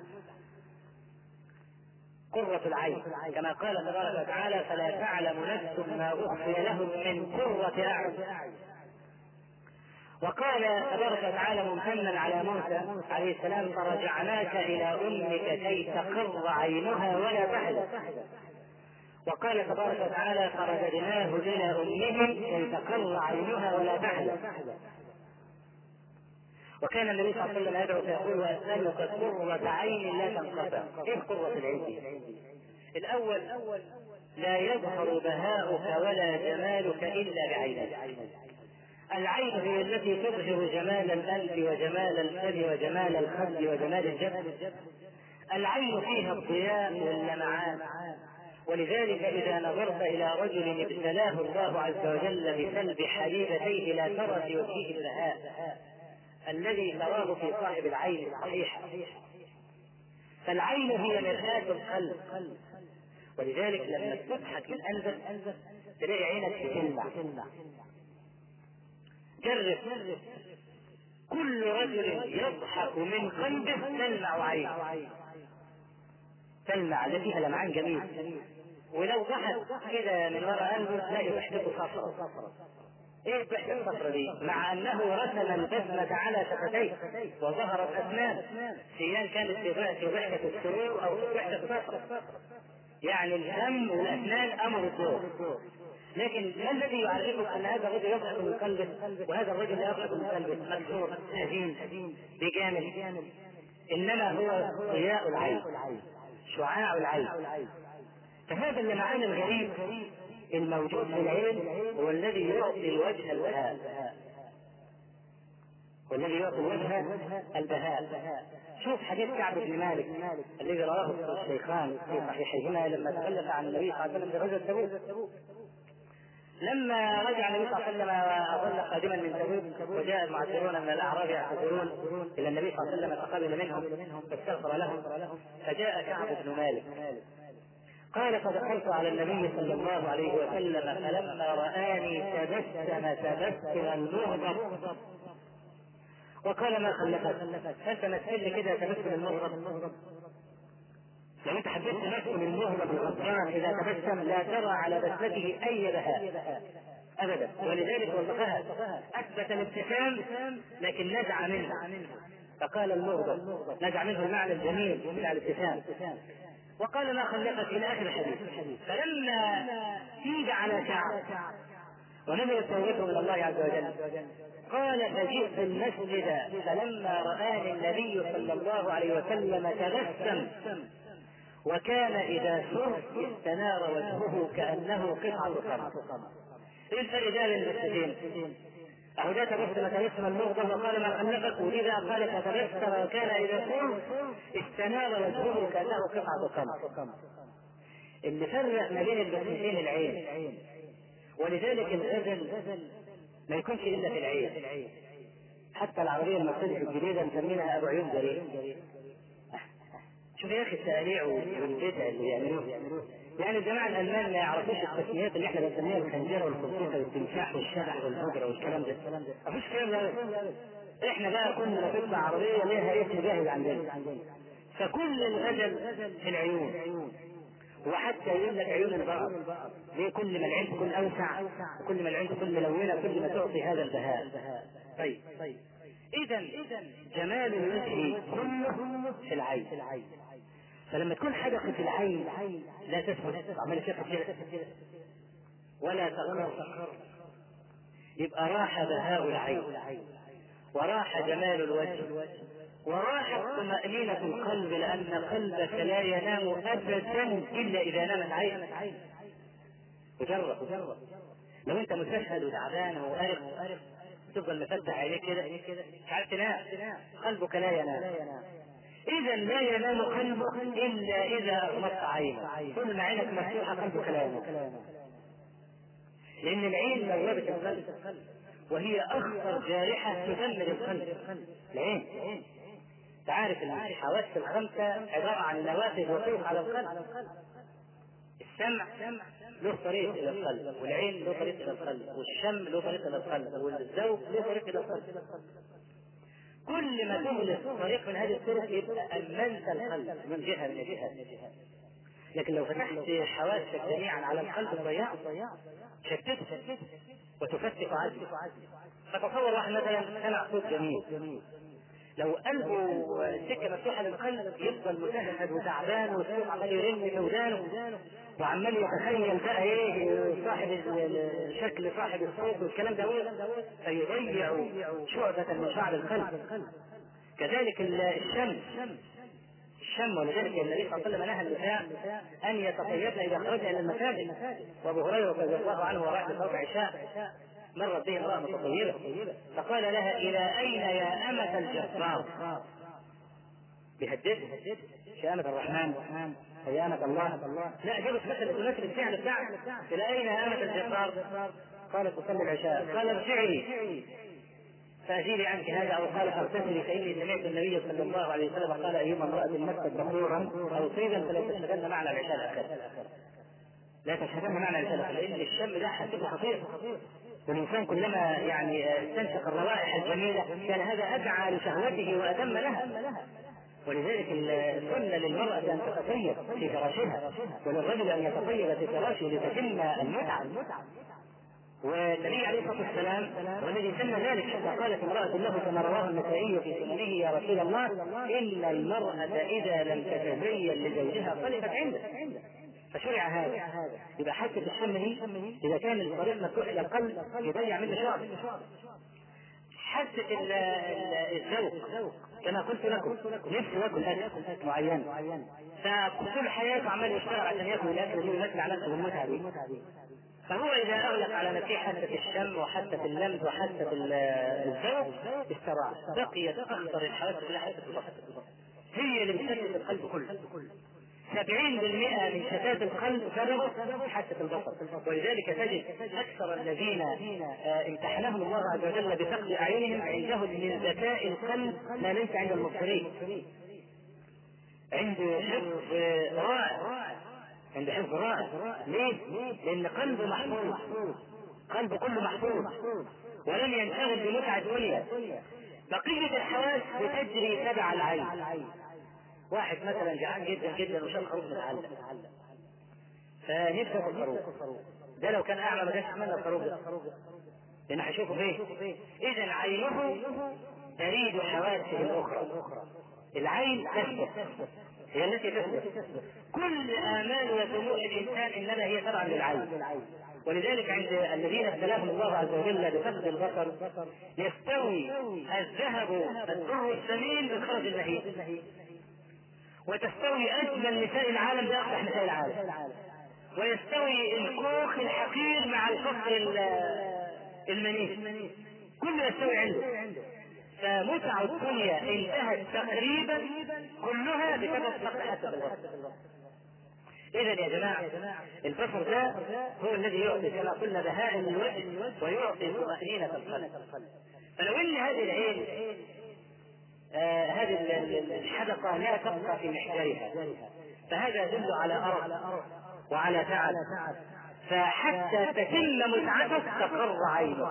قرة العين كما قال تبارك وتعالى: فلا تعلم نفس ما اخفي لهم من قرة اعين. وقال تبارك وتعالى ممتنا على موسى عليه السلام: فرجعناك الى امك كي تقر عينها ولا تحزن. وقال تبارك وتعالى: فرددناه الى امه كي تقر عينها ولا تحزن. وكان النبي صلى الله عليه وسلم يدعو فيقول: واسالك قرة عين لا تنقطع. ايه قرة العين؟ الاول لا يظهر بهاؤك ولا جمالك الا بعينك. العين هي التي تظهر جمال القلب وجمال الفم وجمال الخد وجمال الجسد. العين فيها الضياء واللمعان، ولذلك إذا نظرت إلى رجل ابتلاه الله عز وجل بسلب حبيبتيه لا ترى في وجهه البهاء الذي تراه في صاحب العين الصحيحة. فالعين هي مرآة القلب، ولذلك لما تضحك من قلبك تلاقي عينك تلمع. جرب، كل رجل يضحك من قلبه تلمع عينه، تلمع التي فيها لمعان جميل. ولو ضحك كده من وراء قلبه تلاقي ضحكته صفرة. ايه الضحكة الصفرة دي؟ مع انه رسم البسمة على شفتيه وظهرت اسنان، سيان كانت في ضحكة السرور او في ضحكة الصفرة، يعني الفم والاسنان امر الدور. لكن ما الذي يعرفك ان هذا الرجل يضحك من قلبه وهذا الرجل لا يضحك من قلبه؟ مكسور، حزين، بجانب. انما هو ضياء العين، شعاع العين. فهذا اللمعان الغريب الموجود في العين هو الذي يعطي الوجه البهاء، والذي يعطي الوجه البهاء. شوف حديث كعب بن مالك الذي رواه الشيخان في صحيحيهما لما تكلم عن النبي صلى الله عليه وسلم في غزوة تبوك. لما رجع النبي صلى الله عليه وسلم أظل قادما من تبوك، وجاء المعذرون من الأعراب يعتذرون إلى النبي صلى الله عليه وسلم فقبل منهم فاستغفر لهم. فجاء كعب بن مالك قال: فدخلت على النبي صلى الله عليه وسلم فلما رآني تبسم تبسم المغضب وقال: ما خلفك؟ أنت مثل لي كده تبسم المغضب. لو انت حبيت تبسم المغضب الغضبان اذا تبسم لا ترى على بسمته اي بهاء ابدا، ولذلك وصفها اثبت الابتسام لكن نزع منه، فقال المغضب نزع منه المعنى الجميل بتاع الابتسام. وقال: ما خلقت الى اخر الحديث. فلما سيد على شعر ونزلت توبته من الله عز وجل قال: فجئت المسجد فلما رآني النبي صلى الله عليه وسلم تبسم وكان إذا سر استنار وجهه كأنه قطعة قمر. ايه الفرق ده بين المسجدين؟ أهو ده تبسم تبسم المغضب وقال: ما خلقك، وإذا قال تبسم وكان إذا سر استنار وجهه كأنه قطعة قمر. اللي فرق ما بين البسمتين العين، ولذلك الغزل ما يكونش إلا في العين. حتى العربية المرسيدس الجديدة مسمينها أبو عيون جريء. شوف يا اخي التقليع والبدع اللي يعملوه. يعني الجماعه الالمان ما يعرفوش التسميات اللي احنا بنسميها الخنجره والخنزيره والتمساح والشبح والهجره والكلام ده. ما فيش كلام ده. احنا بقى كنا نطلع عربيه ليها اسم جاهز عندنا. فكل الغزل في العيون، وحتى يقول لك عيون البقر ليه؟ كل ما العين تكون اوسع وكل ما العين تكون ملونه كل ما تعطي هذا البهاء. طيب اذا جمال الوجه كله في العين. فلما تكون حدقة في العين لا تثبت عمال كده ولا تقر، يبقى راح بهاء العين وراح جمال الوجه وراحت طمأنينة القلب، لأن قلبك لا ينام أبدا إلا إذا نامت عينك. وجرب لو أنت مستشهد وتعبان وقارب تفضل مفتح عليك كده مش عارف تنام، قلبك لا ينام. إذا لا ينام قلبك إلا إذا أغمضت عينك، طول ما عينك مفتوحة قلبك لا ينام، لأن العين بوابة القلب، وهي أخطر جارحة تدمر القلب. العين تعرف الحواس الخمسة عبارة عن نوافذ وطرق على القلب. السمع له طريق إلى القلب، والعين له طريق إلى القلب، والشم له طريق إلى القلب، والذوق له طريق إلى القلب. كل ما تغلق طريق من هذه الطرق يبقى أمنت القلب من جهة من الجهات. لكن لو فتحت حواسك جميعا على القلب ضيعت، شتت وتفتق عزمك. فتصور واحد مثلا سمع صوت جميل، لو قلبه سكه مفتوحه للقلب يفضل متهد وتعبان والصوت عمال يرن في ودانه وعمال يتخيل بقى ايه صاحب شكل صاحب الصوت والكلام ده، فيضيع شعبة من شعب القلب. كذلك الشم الشم ولذلك النبي صلى الله عليه وسلم نهى النساء ان يتطيبن اذا خرجن الى المساجد. وابو هريره رضي الله عنه وراح بصلاه عشاء مرت به امراه متطيبه فقال لها: الى اين يا امه الجبار؟ بهددها: يا امه الرحمن، يا امه الله. لا، جابت مثل تمثل الفعل بتاعها: الى اين يا امه الجبار؟ قالت: تصلي العشاء. قال: ارجعي فأجيلي عنك هذا، أو قال: اغتسلي فإني سمعت النبي صلى الله عليه وسلم قال: أيما امرأة مست بخورا أو طيبا فلا تشهدن معنا العشاء الآخر. لا تشهدن معنا العشاء الآخر، لأن الشم ده حسيته خطير، والإنسان كلما يعني استنشق الروائح الجميلة كان هذا أدعى لشهوته وأتم لها. ولذلك السنة للمرأة أن تتطيب في فراشها، وللرجل أن يتطيب في فراشه لتتم المتعة. والنبي عليه الصلاه والسلام والذي سمى ذلك حتى قالت امراه له كما رواه النسائي في سننه: يا رسول الله، ان المراه اذا لم تتزين لزوجها طلقت عنده. فشرع هذا. يبقى حاسه الشم دي اذا كان الطريق مفتوح الى القلب يضيع منه شعر. حاسه الذوق كما قلت لكم، نفسه ياكل اكل معين فطول حياته عمال يشتغل عشان ياكل الاكل دي ويمتع نفسه بالمتعه دي. فهو إذا أغلق على نفسه حاسة الشم وحاسة اللمس وحاسة الذوق استراح، بقيت أخطر الحواس كلها حاسة البصر، هي اللي بتشتت القلب كله. سبعين بالمئة من شتات القلب سبب حاسة البصر. ولذلك تجد أكثر الذين امتحنهم الله عز وجل بفقد أعينهم عندهم من ذكاء القلب ما ليس عند المبصرين. عنده حفظ رائع، عند حفظ رائع. ليه؟ لأن قلبه محفوظ، قلبه كله محفوظ ولم ينشغل بمتعة الدنيا. بقية الحواس بتجري تبع العين. واحد مثلا جعان جدا جدا وشاف خروف متعلق فنفسه في الخروف ده، لو كان أعمى ما كانش عملنا الخروف ده لأنه هيشوفه فيه. إذا عينه تريد حواسه الأخرى. العين تثبت، هي التي تثبت. كل آمال وطموح الإنسان إنما هي تبع للعين. ولذلك عند الذين ابتلاهم الله عز وجل بفقد البصر يستوي الذهب الدر الثمين بالخرج النهيب، وتستوي أجمل نساء العالم بأقبح نساء العالم، ويستوي الكوخ الحقير مع الفقر المنيف، كله يستوي عنده. فمتع الدنيا انتهت تقريبا كلها بسبب فقد حاسة البصر. إذا يا جماعة البصر ده هو الذي يعطي كما قلنا بهاء الوجه ويعطي طمأنينة القلب. فلو ان هذه العين آه هذه الحدقة لا تبقى في محجرها فهذا يدل على أرض وعلى تعب، فحتى تتم متعتك تقر عينك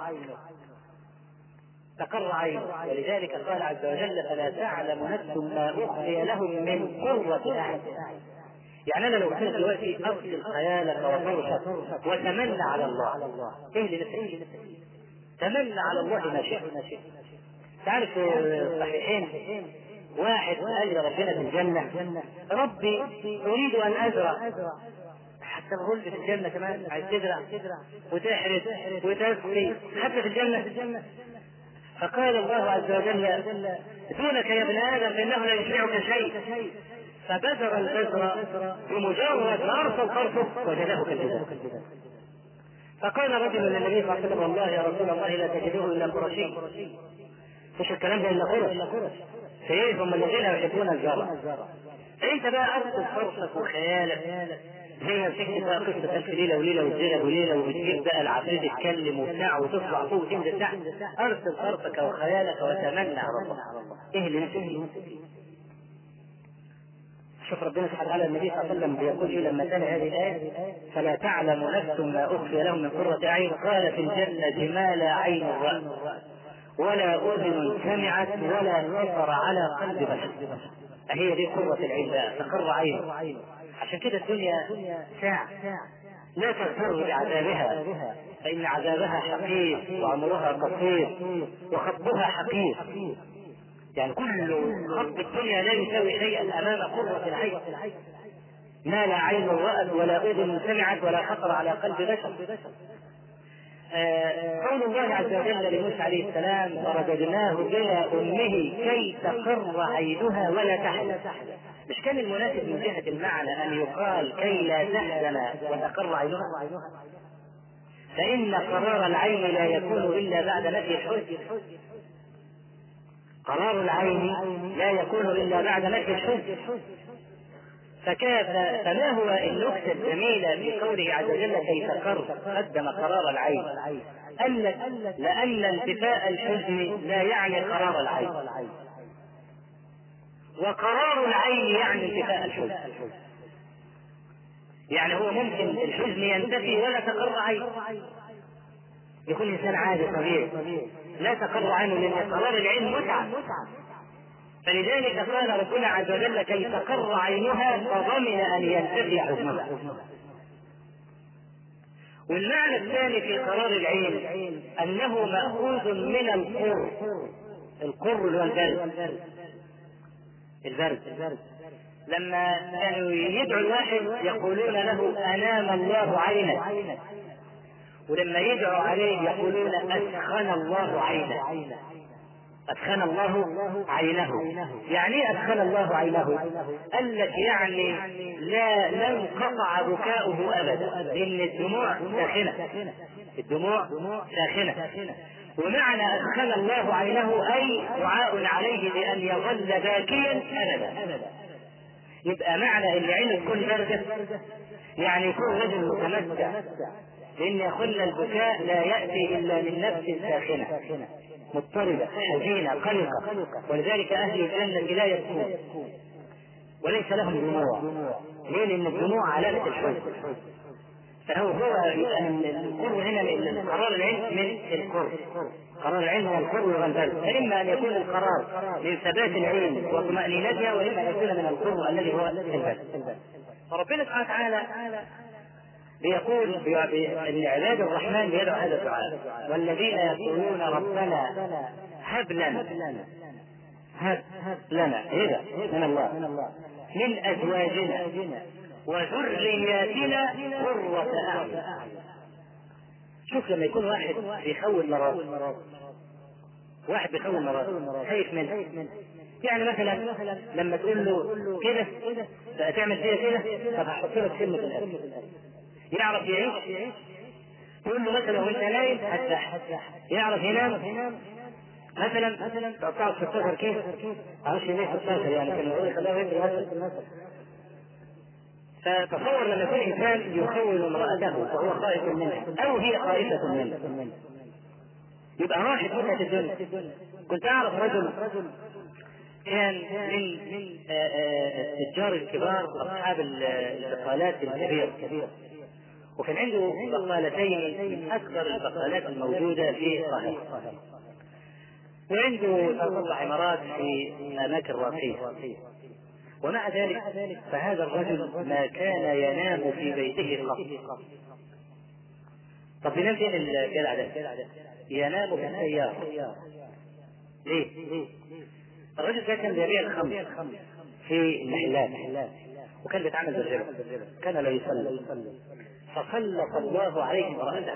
تقر عينك. ولذلك قال عز وجل: فلا تعلم نفس ما أخفي لهم من قرة أعين. يعني أنا لو قلت دلوقتي أفصل خيالك وفرشك وتمنى على الله، إيه اللي نفسك؟ تمنى على الله ما شئت. تعرف الصحيحين واحد قال لربنا في الجنة: ربي أريد أن أزرع، حتى الغلب في الجنة كمان عايز تزرع وتحرث وتسقي حتى في الجنة. فقال الله عز وجل: دونك يا ابن آدم فإنه لا يشبعك شيء. فبذر البذر بمجرد ما أرسل طرفه وجده كالجزاء. فقال رجل للنبي صلى الله عليه وسلم: والله يا رسول الله لا تجده إلا قرشي. مش الكلام ده إلا قرش. فايه هم الذين يحبون الزرع. فانت بقى ارسل فرصك وخيالك زي ما بتكتب بقى قصه الف ليله وليله وزينه وليله وبتجيب بقى العفريت يتكلم وبتاع وتطلع فوق وتنزل تحت. ارسل فرصك وخيالك وتمنى على الله. ايه اللي نفسك؟ شوف ربنا سبحانه وتعالى النبي صلى الله عليه وسلم بيقول ايه لما تلا هذه الايه: فلا تعلم نفس ما اخفي لهم من قرة اعين قال في الجنة ما لا عين رأت ولا اذن سمعت ولا خطر على قلب بشر. هي دي قرة العين بقى، تقر عينه. عشان كده الدنيا ساعة لا تغتر بعذابها، فإن عذابها حقير وعمرها قصير وخطبها حقير. يعني كل خط الدنيا لا يساوي شيئا أمام قرة العين. ما لا عين رأت ولا أذن سمعت ولا خطر على قلب بشر. قول الله عز وجل لموسى عليه السلام: ورددناه إلى أمه كي تقر عينها ولا تحزن. مش كان المناسب من جهة المعنى أن يقال كي لا تحزن وتقر عينها؟ فإن قرار العين لا يكون إلا بعد نفي الحزن. قرار العين لا يكون إلا بعد نفي الحزن. فكيف فما هو النكتة الجميلة في قوله عز وجل كي تقر قدم قرار العين؟ أن لأن انتفاء الحزن لا يعني قرار العين، وقرار العين يعني انتفاء الحزن. يعني هو ممكن الحزن ينتفي ولا تقر عين، يكون إنسان عادي طبيعي لا تقر عينه، لأن قرار العين متعب. فلذلك قال ربنا عز وجل كي تقر عينها فضمن أن ينتفي حزنها. والمعنى الثاني في قرار العين أنه مأخوذ من القر. القر اللي هو البرد. البرد لما كانوا يدعوا الواحد يقولون له أنام الله عينك، ولما يدعوا عليه يقولون أسخن الله عينك. أدخن الله عينه. يعني ايه أدخن الله عينه؟ قال لك يعني لا لن قطع بكاؤه أبدا، لأن الدموع ساخنة. الدموع ساخنة. ومعنى أدخن الله عينه أي دعاء عليه بأن يظل باكيا أبدا. يبقى معنى اللي عينه تكون باردة يعني يكون رجل متمتع، لأن يقول البكاء لا يأتي إلا من نفس ساخنة مضطربة حزينة قلقة. ولذلك أهل الجنة لا يبكون وليس لهم دموع. ليه؟ لأن الدموع علامة الحزن. فهو هو القر هنا من قرار العلم من القر. قرار العلم هو القر والبرد. فإما أن يكون القرار من ثبات العلم وطمأنينتها، وإما أن يكون من القر الذي هو البرد. فربنا سبحانه وتعالى بيقول ان عباد الرحمن بيدعو هذا الدعاء: والذين يقولون ربنا هب لنا هب لنا هدى من الله من ازواجنا وذرياتنا قرة اعين. شوف لما يكون واحد بيخول مرض، واحد بيخول مرض خايف منه، يعني مثلا لما تقول له كده تعمل فيها كده، طب هحط لك كلمة الأب يعرف يعيش. تقول له مثلا وانت نايم هتسح يعرف ينام. مثلا تقطعه ستاشر كيف عارفش ليه ستاشر، يعني كان يقول خلاه يدري مثلا. فتصور لما يكون انسان يخول امرأته وهو خائف منها او هي خائفة منه، يبقى راحت متعة الدنيا. كنت اعرف رجل كان من التجار الكبار اصحاب البقالات الكبيرة، وكان عنده بقالتين من اكبر البقالات الموجودة في القاهرة، وعنده اربع عمارات في اماكن راقية. ومع ذلك فهذا الرجل ما كان ينام في بيته قط. طب ينام فين الجدع ده؟ ينام في السيارة. ليه؟ الرجل ده كان بيبيع الخمر في المحلات، وكان بيتعامل بالربا، كان لا يصلي، فسلط الله عليه امرأته،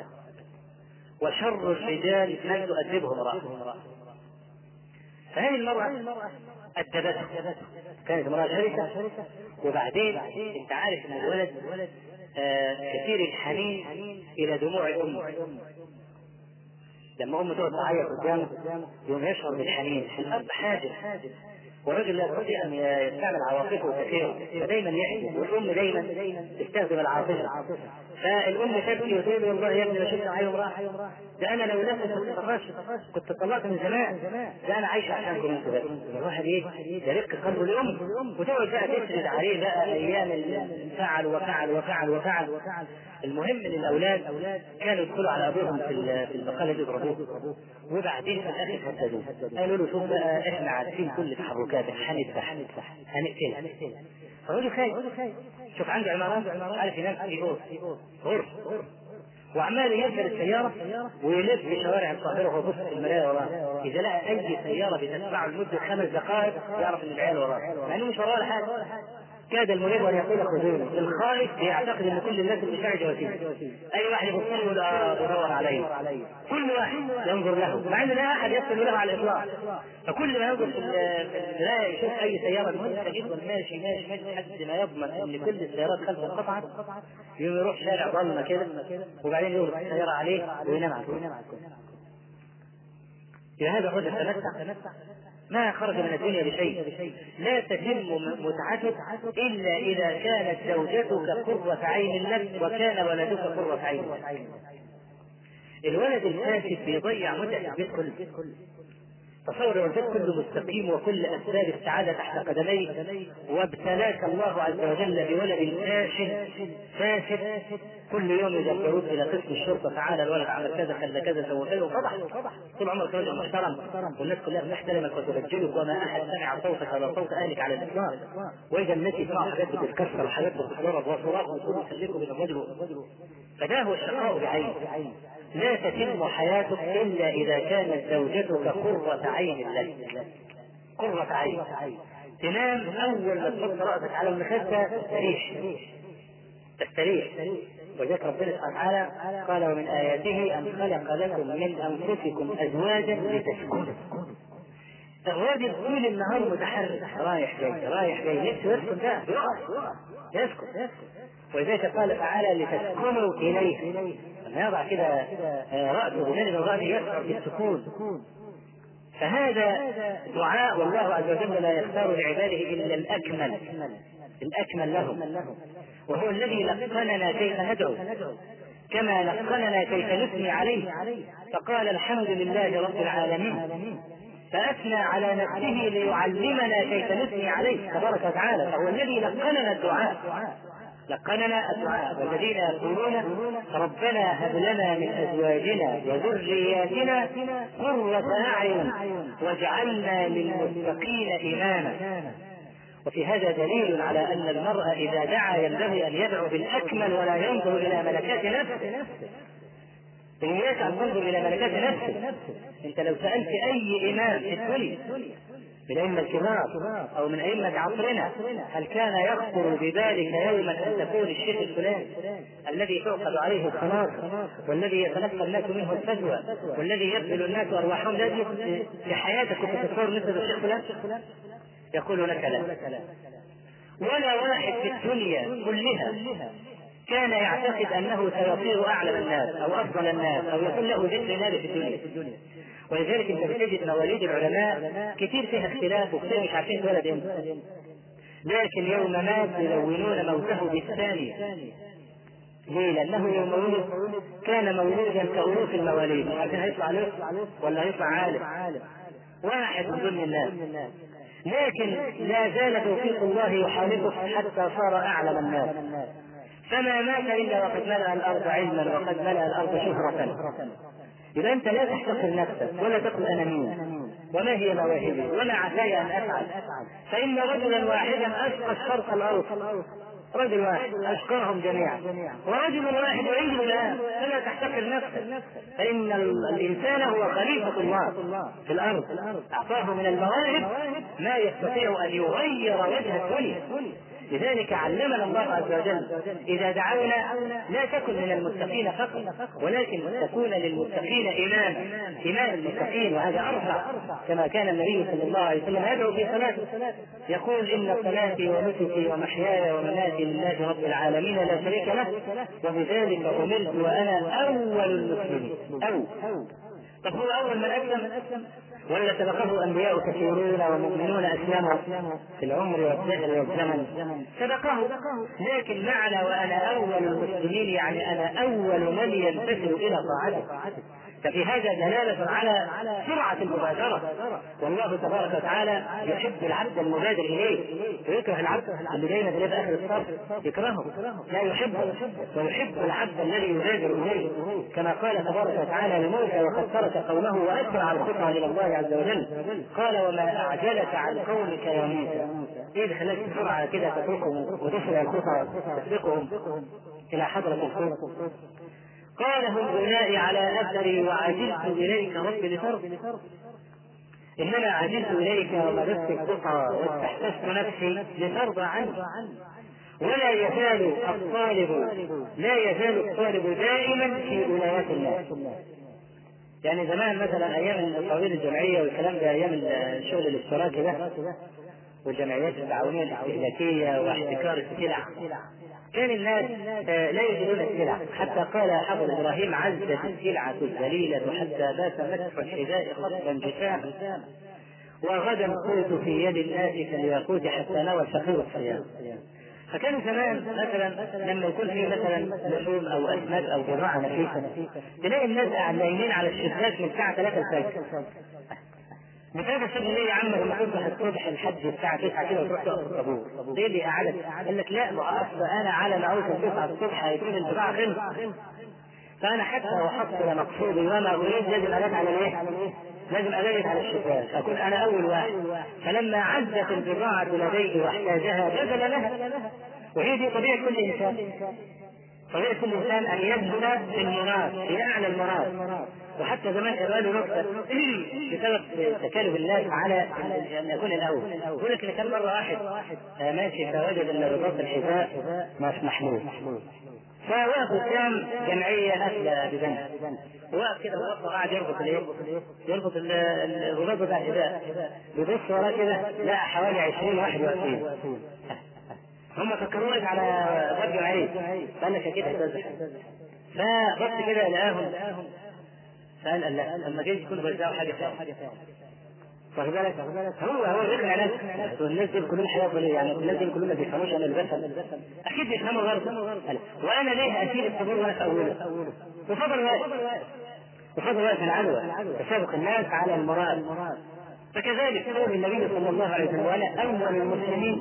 وشر الرجال من تؤدبه امرأته. فهذه المرأة أدبته، كانت امرأة شرسة. وبعدين انت عارف ان الولد آه كثير الحنين الى دموع امه، لما امه تقعد تعيط قدامه يوم يشعر بالحنين. الاب حاجز والرجل لا يستطيع ان يستعمل عواطفه وتفكيره فدايما يحزن، والام دايما تستخدم العاطفه. فالام تبكي وتقول والله يا ابني ما شفت عيهم راح، ده انا لو لست كنت طلقت كنت طلقت من زمان، ده انا عايشه عشانكم انتوا بس. الواحد ايه يرق قلبه الام وتقعد بقى تسرد عليه بقى ايام فعل وفعل وفعل وفعل. المهم ان الاولاد كانوا يدخلوا على ابوهم في في البقاله يضربوه، وبعدين في الاخر هددوه قالوا له شوف بقى احنا عارفين كل تحركاتك هنذبح هنقتلك. فالراجل خايف، شوف عنده عمارات عارف ينام في غرف غرف وعمال يركب السياره ويلف في شوارع القاهره وهو بص في المرايه وراه. اذا لقى اي سياره بتتبعه لمده خمس دقائق يعرف ان العيال وراه، مع انه مش وراه ولا حاجه. كاد المريض ان يقول خذوني. الخائف يعتقد ان كل الناس اللي شاعر جواسيس، اي واحد يبص له يقول بدور عليه، كل واحد ينظر له مع ان لا احد يصل له على الاطلاق. فكل ما ينظر في المرايه يشوف اي سياره مهمه يفضل ماشي ماشي ماشي لحد ما يضمن ان كل السيارات خلفه قطعت، يوم يروح شارع ظلمه كده وبعدين يغلق السياره عليه وينام على الكرسي. إذا هذا الرجل تمتع ما خرج من الدنيا بشيء. لا تتم متعتك إلا إذا كانت زوجتك قرة عين لك وكان ولدك قرة عين لك. الولد الفاسد بيضيع متعة البيت كله. تصور لو البيت كله مستقيم وكل أسباب السعادة تحت قدميك وابتلاك الله عز وجل بولد فاشل فاسد كل يوم يدبروك إلى قسم الشرطة تعالى الولد عمل كذا خلى كذا سوى كذا وفضح طول عمرك رجل محترم والناس كلها تحترمك وتبجلك وما أحد سمع صوتك ولا صوت أهلك على الإطلاق. وإذا الناس يسمعوا حاجات بتتكسر وحاجات بتتضرب وصراخ وتقول يسلكوا من الرجل. فده هو الشقاء بعين. لا تتم حياتك إلا إذا كانت زوجتك قرة عين لك. قرة عين تنام أول ما تحط رأسك على المخدة تستريح تستريح. وذلك ربنا سبحانه وتعالى قال ومن آياته أن خلق لكم من أنفسكم أزواجا لتسكنوا. الراجل طول النهار متحرك رايح جاي رايح جاي نفسه يسكن ده يسكن. ولذلك قال تعالى لتسكنوا إليه. لما يضع كده رأسه بجانب الرأس يشعر بالسكون. فهذا دعاء والله عز وجل لا يختار لعباده إلا الأكمل الأكمل لهم، وهو الذي لقننا كيف ندعو كما لقننا كيف نثني عليه. فقال الحمد لله رب العالمين فأثنى على نفسه ليعلمنا كيف نثني عليه تبارك وتعالى. فهو الذي لقننا الدعاء لقننا الدعاء. والذين يقولون ربنا هب لنا من أزواجنا وذرياتنا قرة أعين واجعلنا للمتقين إماما. وفي هذا دليل على أن المرء إذا دعا ينبغي أن يدعو بالأكمل ولا ينظر إلى ملكات نفسه. إياك أن تنظر إلى ملكات نفسه. أنت لو سألت أي إمام في الدنيا من أئمة الكبار أو من أئمة عصرنا هل كان يخطر بذلك يوما أن تكون الشيخ الفلاني الذي تعقد عليه الخلاص والذي يتلقى الناس منه الفتوى والذي يبذل الناس أرواحهم لا في حياتك كنت تصور مثل الشيخ فلان؟ يقول لك لا. ولا واحد في الدنيا كلها كان يعتقد أنه سيصير أعلم الناس أو أفضل الناس أو يكون له ذكر نادي في الدنيا. ولذلك انت بتجد مواليد العلماء كثير فيها اختلاف وكثير مش عارفين ولد امتى، لكن يوم مات يلونون موته بالثانية. ليه؟ لأنه يوم ولد كان مولودا كألوف المواليد، مش عارفين هيطلع لص ولا هيطلع عالم واحد من ضمن الناس، لكن لا زال توفيق الله يحالفه حتى صار أعلم الناس. فما مات إلا وقد ملأ الأرض علما وقد ملأ الأرض شهرة. إذا أنت لا تحتقر نفسك ولا تقل أنا مين وما هي مواهبي وما عساي أن أفعل، فإن رجلا واحدا أشقى الشرق الأرض، رجل واحد أشقاهم جميعا، ورجل واحد يعيد الآن. فلا تحتقر نفسك، فإن الإنسان هو خليفة الله في الأرض، أعطاه من المواهب ما يستطيع أن يغير وجه الدنيا. لذلك علمنا الله عز وجل إذا دعونا لا تكن من المتقين فقط ولكن تكون للمتقين إماما، إمام المتقين، وهذا أرفع. كما كان النبي صلى الله عليه وسلم يدعو في صلاته يقول إن صلاتي ونسكي ومحياي ومماتي لله رب العالمين لا شريك له وبذلك أمرت وأنا أول المسلمين. أو طب هو أول من أسلم ولا سبقه أنبياء كثيرون ومؤمنون أسلموا في العمر والدهر والزمن؟ سبقه، لكن معنى وأنا أول المسلمين يعني أنا أول من ينتسب إلى طاعته. ففي هذا دلالة على سرعة المبادرة، والله تبارك وتعالى يحب العبد المبادر إليه ويكره العبد اللي دايما في آخر الصف يكرهه، لا يحبه، ويحب العبد الذي يبادر إليه، كما قال تبارك وتعالى لموسى وقد ترك قومه وأسرع الخطى إلى الله عز وجل، قال وما أعجلك عن قومك يا موسى، إيه اللي خلاك بسرعة كده تتركهم وتسرع الخطى تسبقهم إلى حضرة الخوف؟ قال هم أولئك على أثري وعجلت إليك رب لترضى، إنما عجلت إليك ومددت الخطى واستحسست نفسي لترضى عنه. ولا يزال الطالب لا يزال الطالب دائما في ولايات الله. يعني زمان مثلا أيام التعويض الجمعية والكلام ده، أيام الشغل الاشتراكي ده والجمعيات التعاونية الاستهلاكية واحتكار السلع، كان الناس لا يجدون السلع، حتى قال حافظ إبراهيم عزت السلعة الذليلة حتى بات مسح الحذاء خطبا جساما، وغدا القوت في يد الناس كالياقوت حتى نوى الفقير الصيام. فكان زمان مثلا لما يكون في مثلا لحوم او اسماك او بضاعه نفيسه، تلاقي الناس قاعدين على الشباك من الساعه ثلاثة الفجر. بهذا الشيء ليه يا عم لما تصبح الصبح الحج الساعه تسعة كده وتروح تقف في الطابور؟ ليه اللي قعدت؟ قال لك لا، اصل انا على ما اوصل تسعة الصبح هيكون البضاعه غلط، فانا حتى واحصل مقصودي وما اريد لازم ابات على الايه؟ لازم أبيت على الشباك، أكون أنا أول واحد. فلما عزت البضاعة لديه واحتاجها بذل لها، وهي دي طبيعة كل إنسان. طبيعة كل إنسان أن يبذل في المراد، في أعلى المراد. وحتى زمان قالوا نكتة بسبب تكالب الناس على أن يكون الأول، يقول لك إن كان مرة واحد ماشي فوجد أن رباط الحذاء مش محلول، فوقف قدام جمعية أكلة بذنب، وقف كده وقف قاعد يربط الايه؟ يربط الرباط بتاع الحذاء، بيبص وراه كده لقى حوالي عشرين واحد واقفين. هم فكروك على باب جمعية، قال لك كده هتزح، فبص كده لقاهم، فقال لا لما جاي يكونوا بيرجعوا حاجة ثانية. واخد بالك؟ هو هو ذكر ناس، والناس دي كلهم حياة وليه؟ يعني الناس دي كلهم ما بيفهموش انا اللي بفهم، اكيد بيفهموا غلط. وانا ليه اسير الطابور وانا في اوله؟ وفضل واقف وفضل واقف العدوى تسابق الناس على المراد. فكذلك قول النبي صلى الله عليه وسلم وانا اول المسلمين،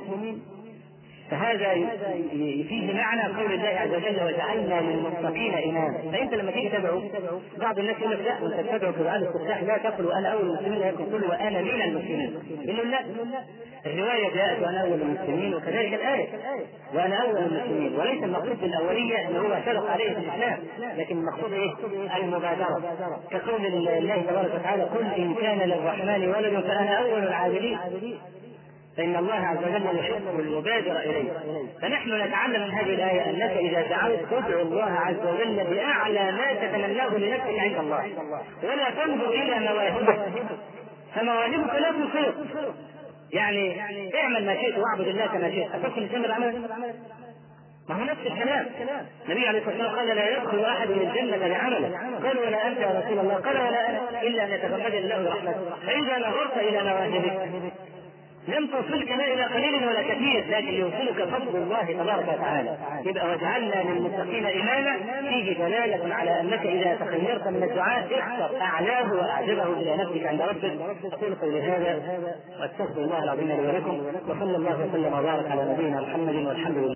فهذا فيه معنى قول الله عز وجل وجعلنا للمتقين إماما. فأنت لما تيجي تدعو بعض الناس يقول لك لا، وأنت تدعو في دعاء الاستفتاح لا تقل وأنا أول المسلمين، لكن قل وأنا من المسلمين. يقول لا، الرواية جاءت وأنا أول المسلمين، وكذلك الآية وأنا أول المسلمين، وليس المقصود بالأولية أنه هو سبق عليه في الإسلام، لكن المقصود إيه؟ المبادرة، كقول الله تبارك وتعالى قل إن كان للرحمن ولد فأنا أول العابدين، فإن الله عز وجل يحب المبادرة إليه. فنحن نتعلم من هذه الآية أنك إذا دعوت تدعو الله عز وجل بأعلى ما تتمناه لنفسك عند الله، ولا تنظر إلى مواهبك، فمواهبك لا تصير. يعني اعمل ما شئت واعبد الله كما شئت، أتدخل تستمر عملك؟ ما هو نفس الكلام. النبي عليه الصلاة والسلام قال لا يدخل أحد من الجنة بعمله، قال ولا أنت يا رسول الله؟ قال ولا أنا، إلا أن يتغمد الله رحمته. فإذا نظرت إلى مواهبك لم تصلك لا إلى قليل ولا كثير، لكن يوصلك فضل الله تبارك وتعالى. يبقى وجعلنا للمتقين إماما فيه دلالة على أنك إذا تخيرت من الدعاء اختر أعلاه وأعجبه إلى نفسك عند ربك. أقول قولي هذا وأستغفر الله العظيم لي ولكم، وصلى الله وسلم وبارك على نبينا محمد والحمد لله.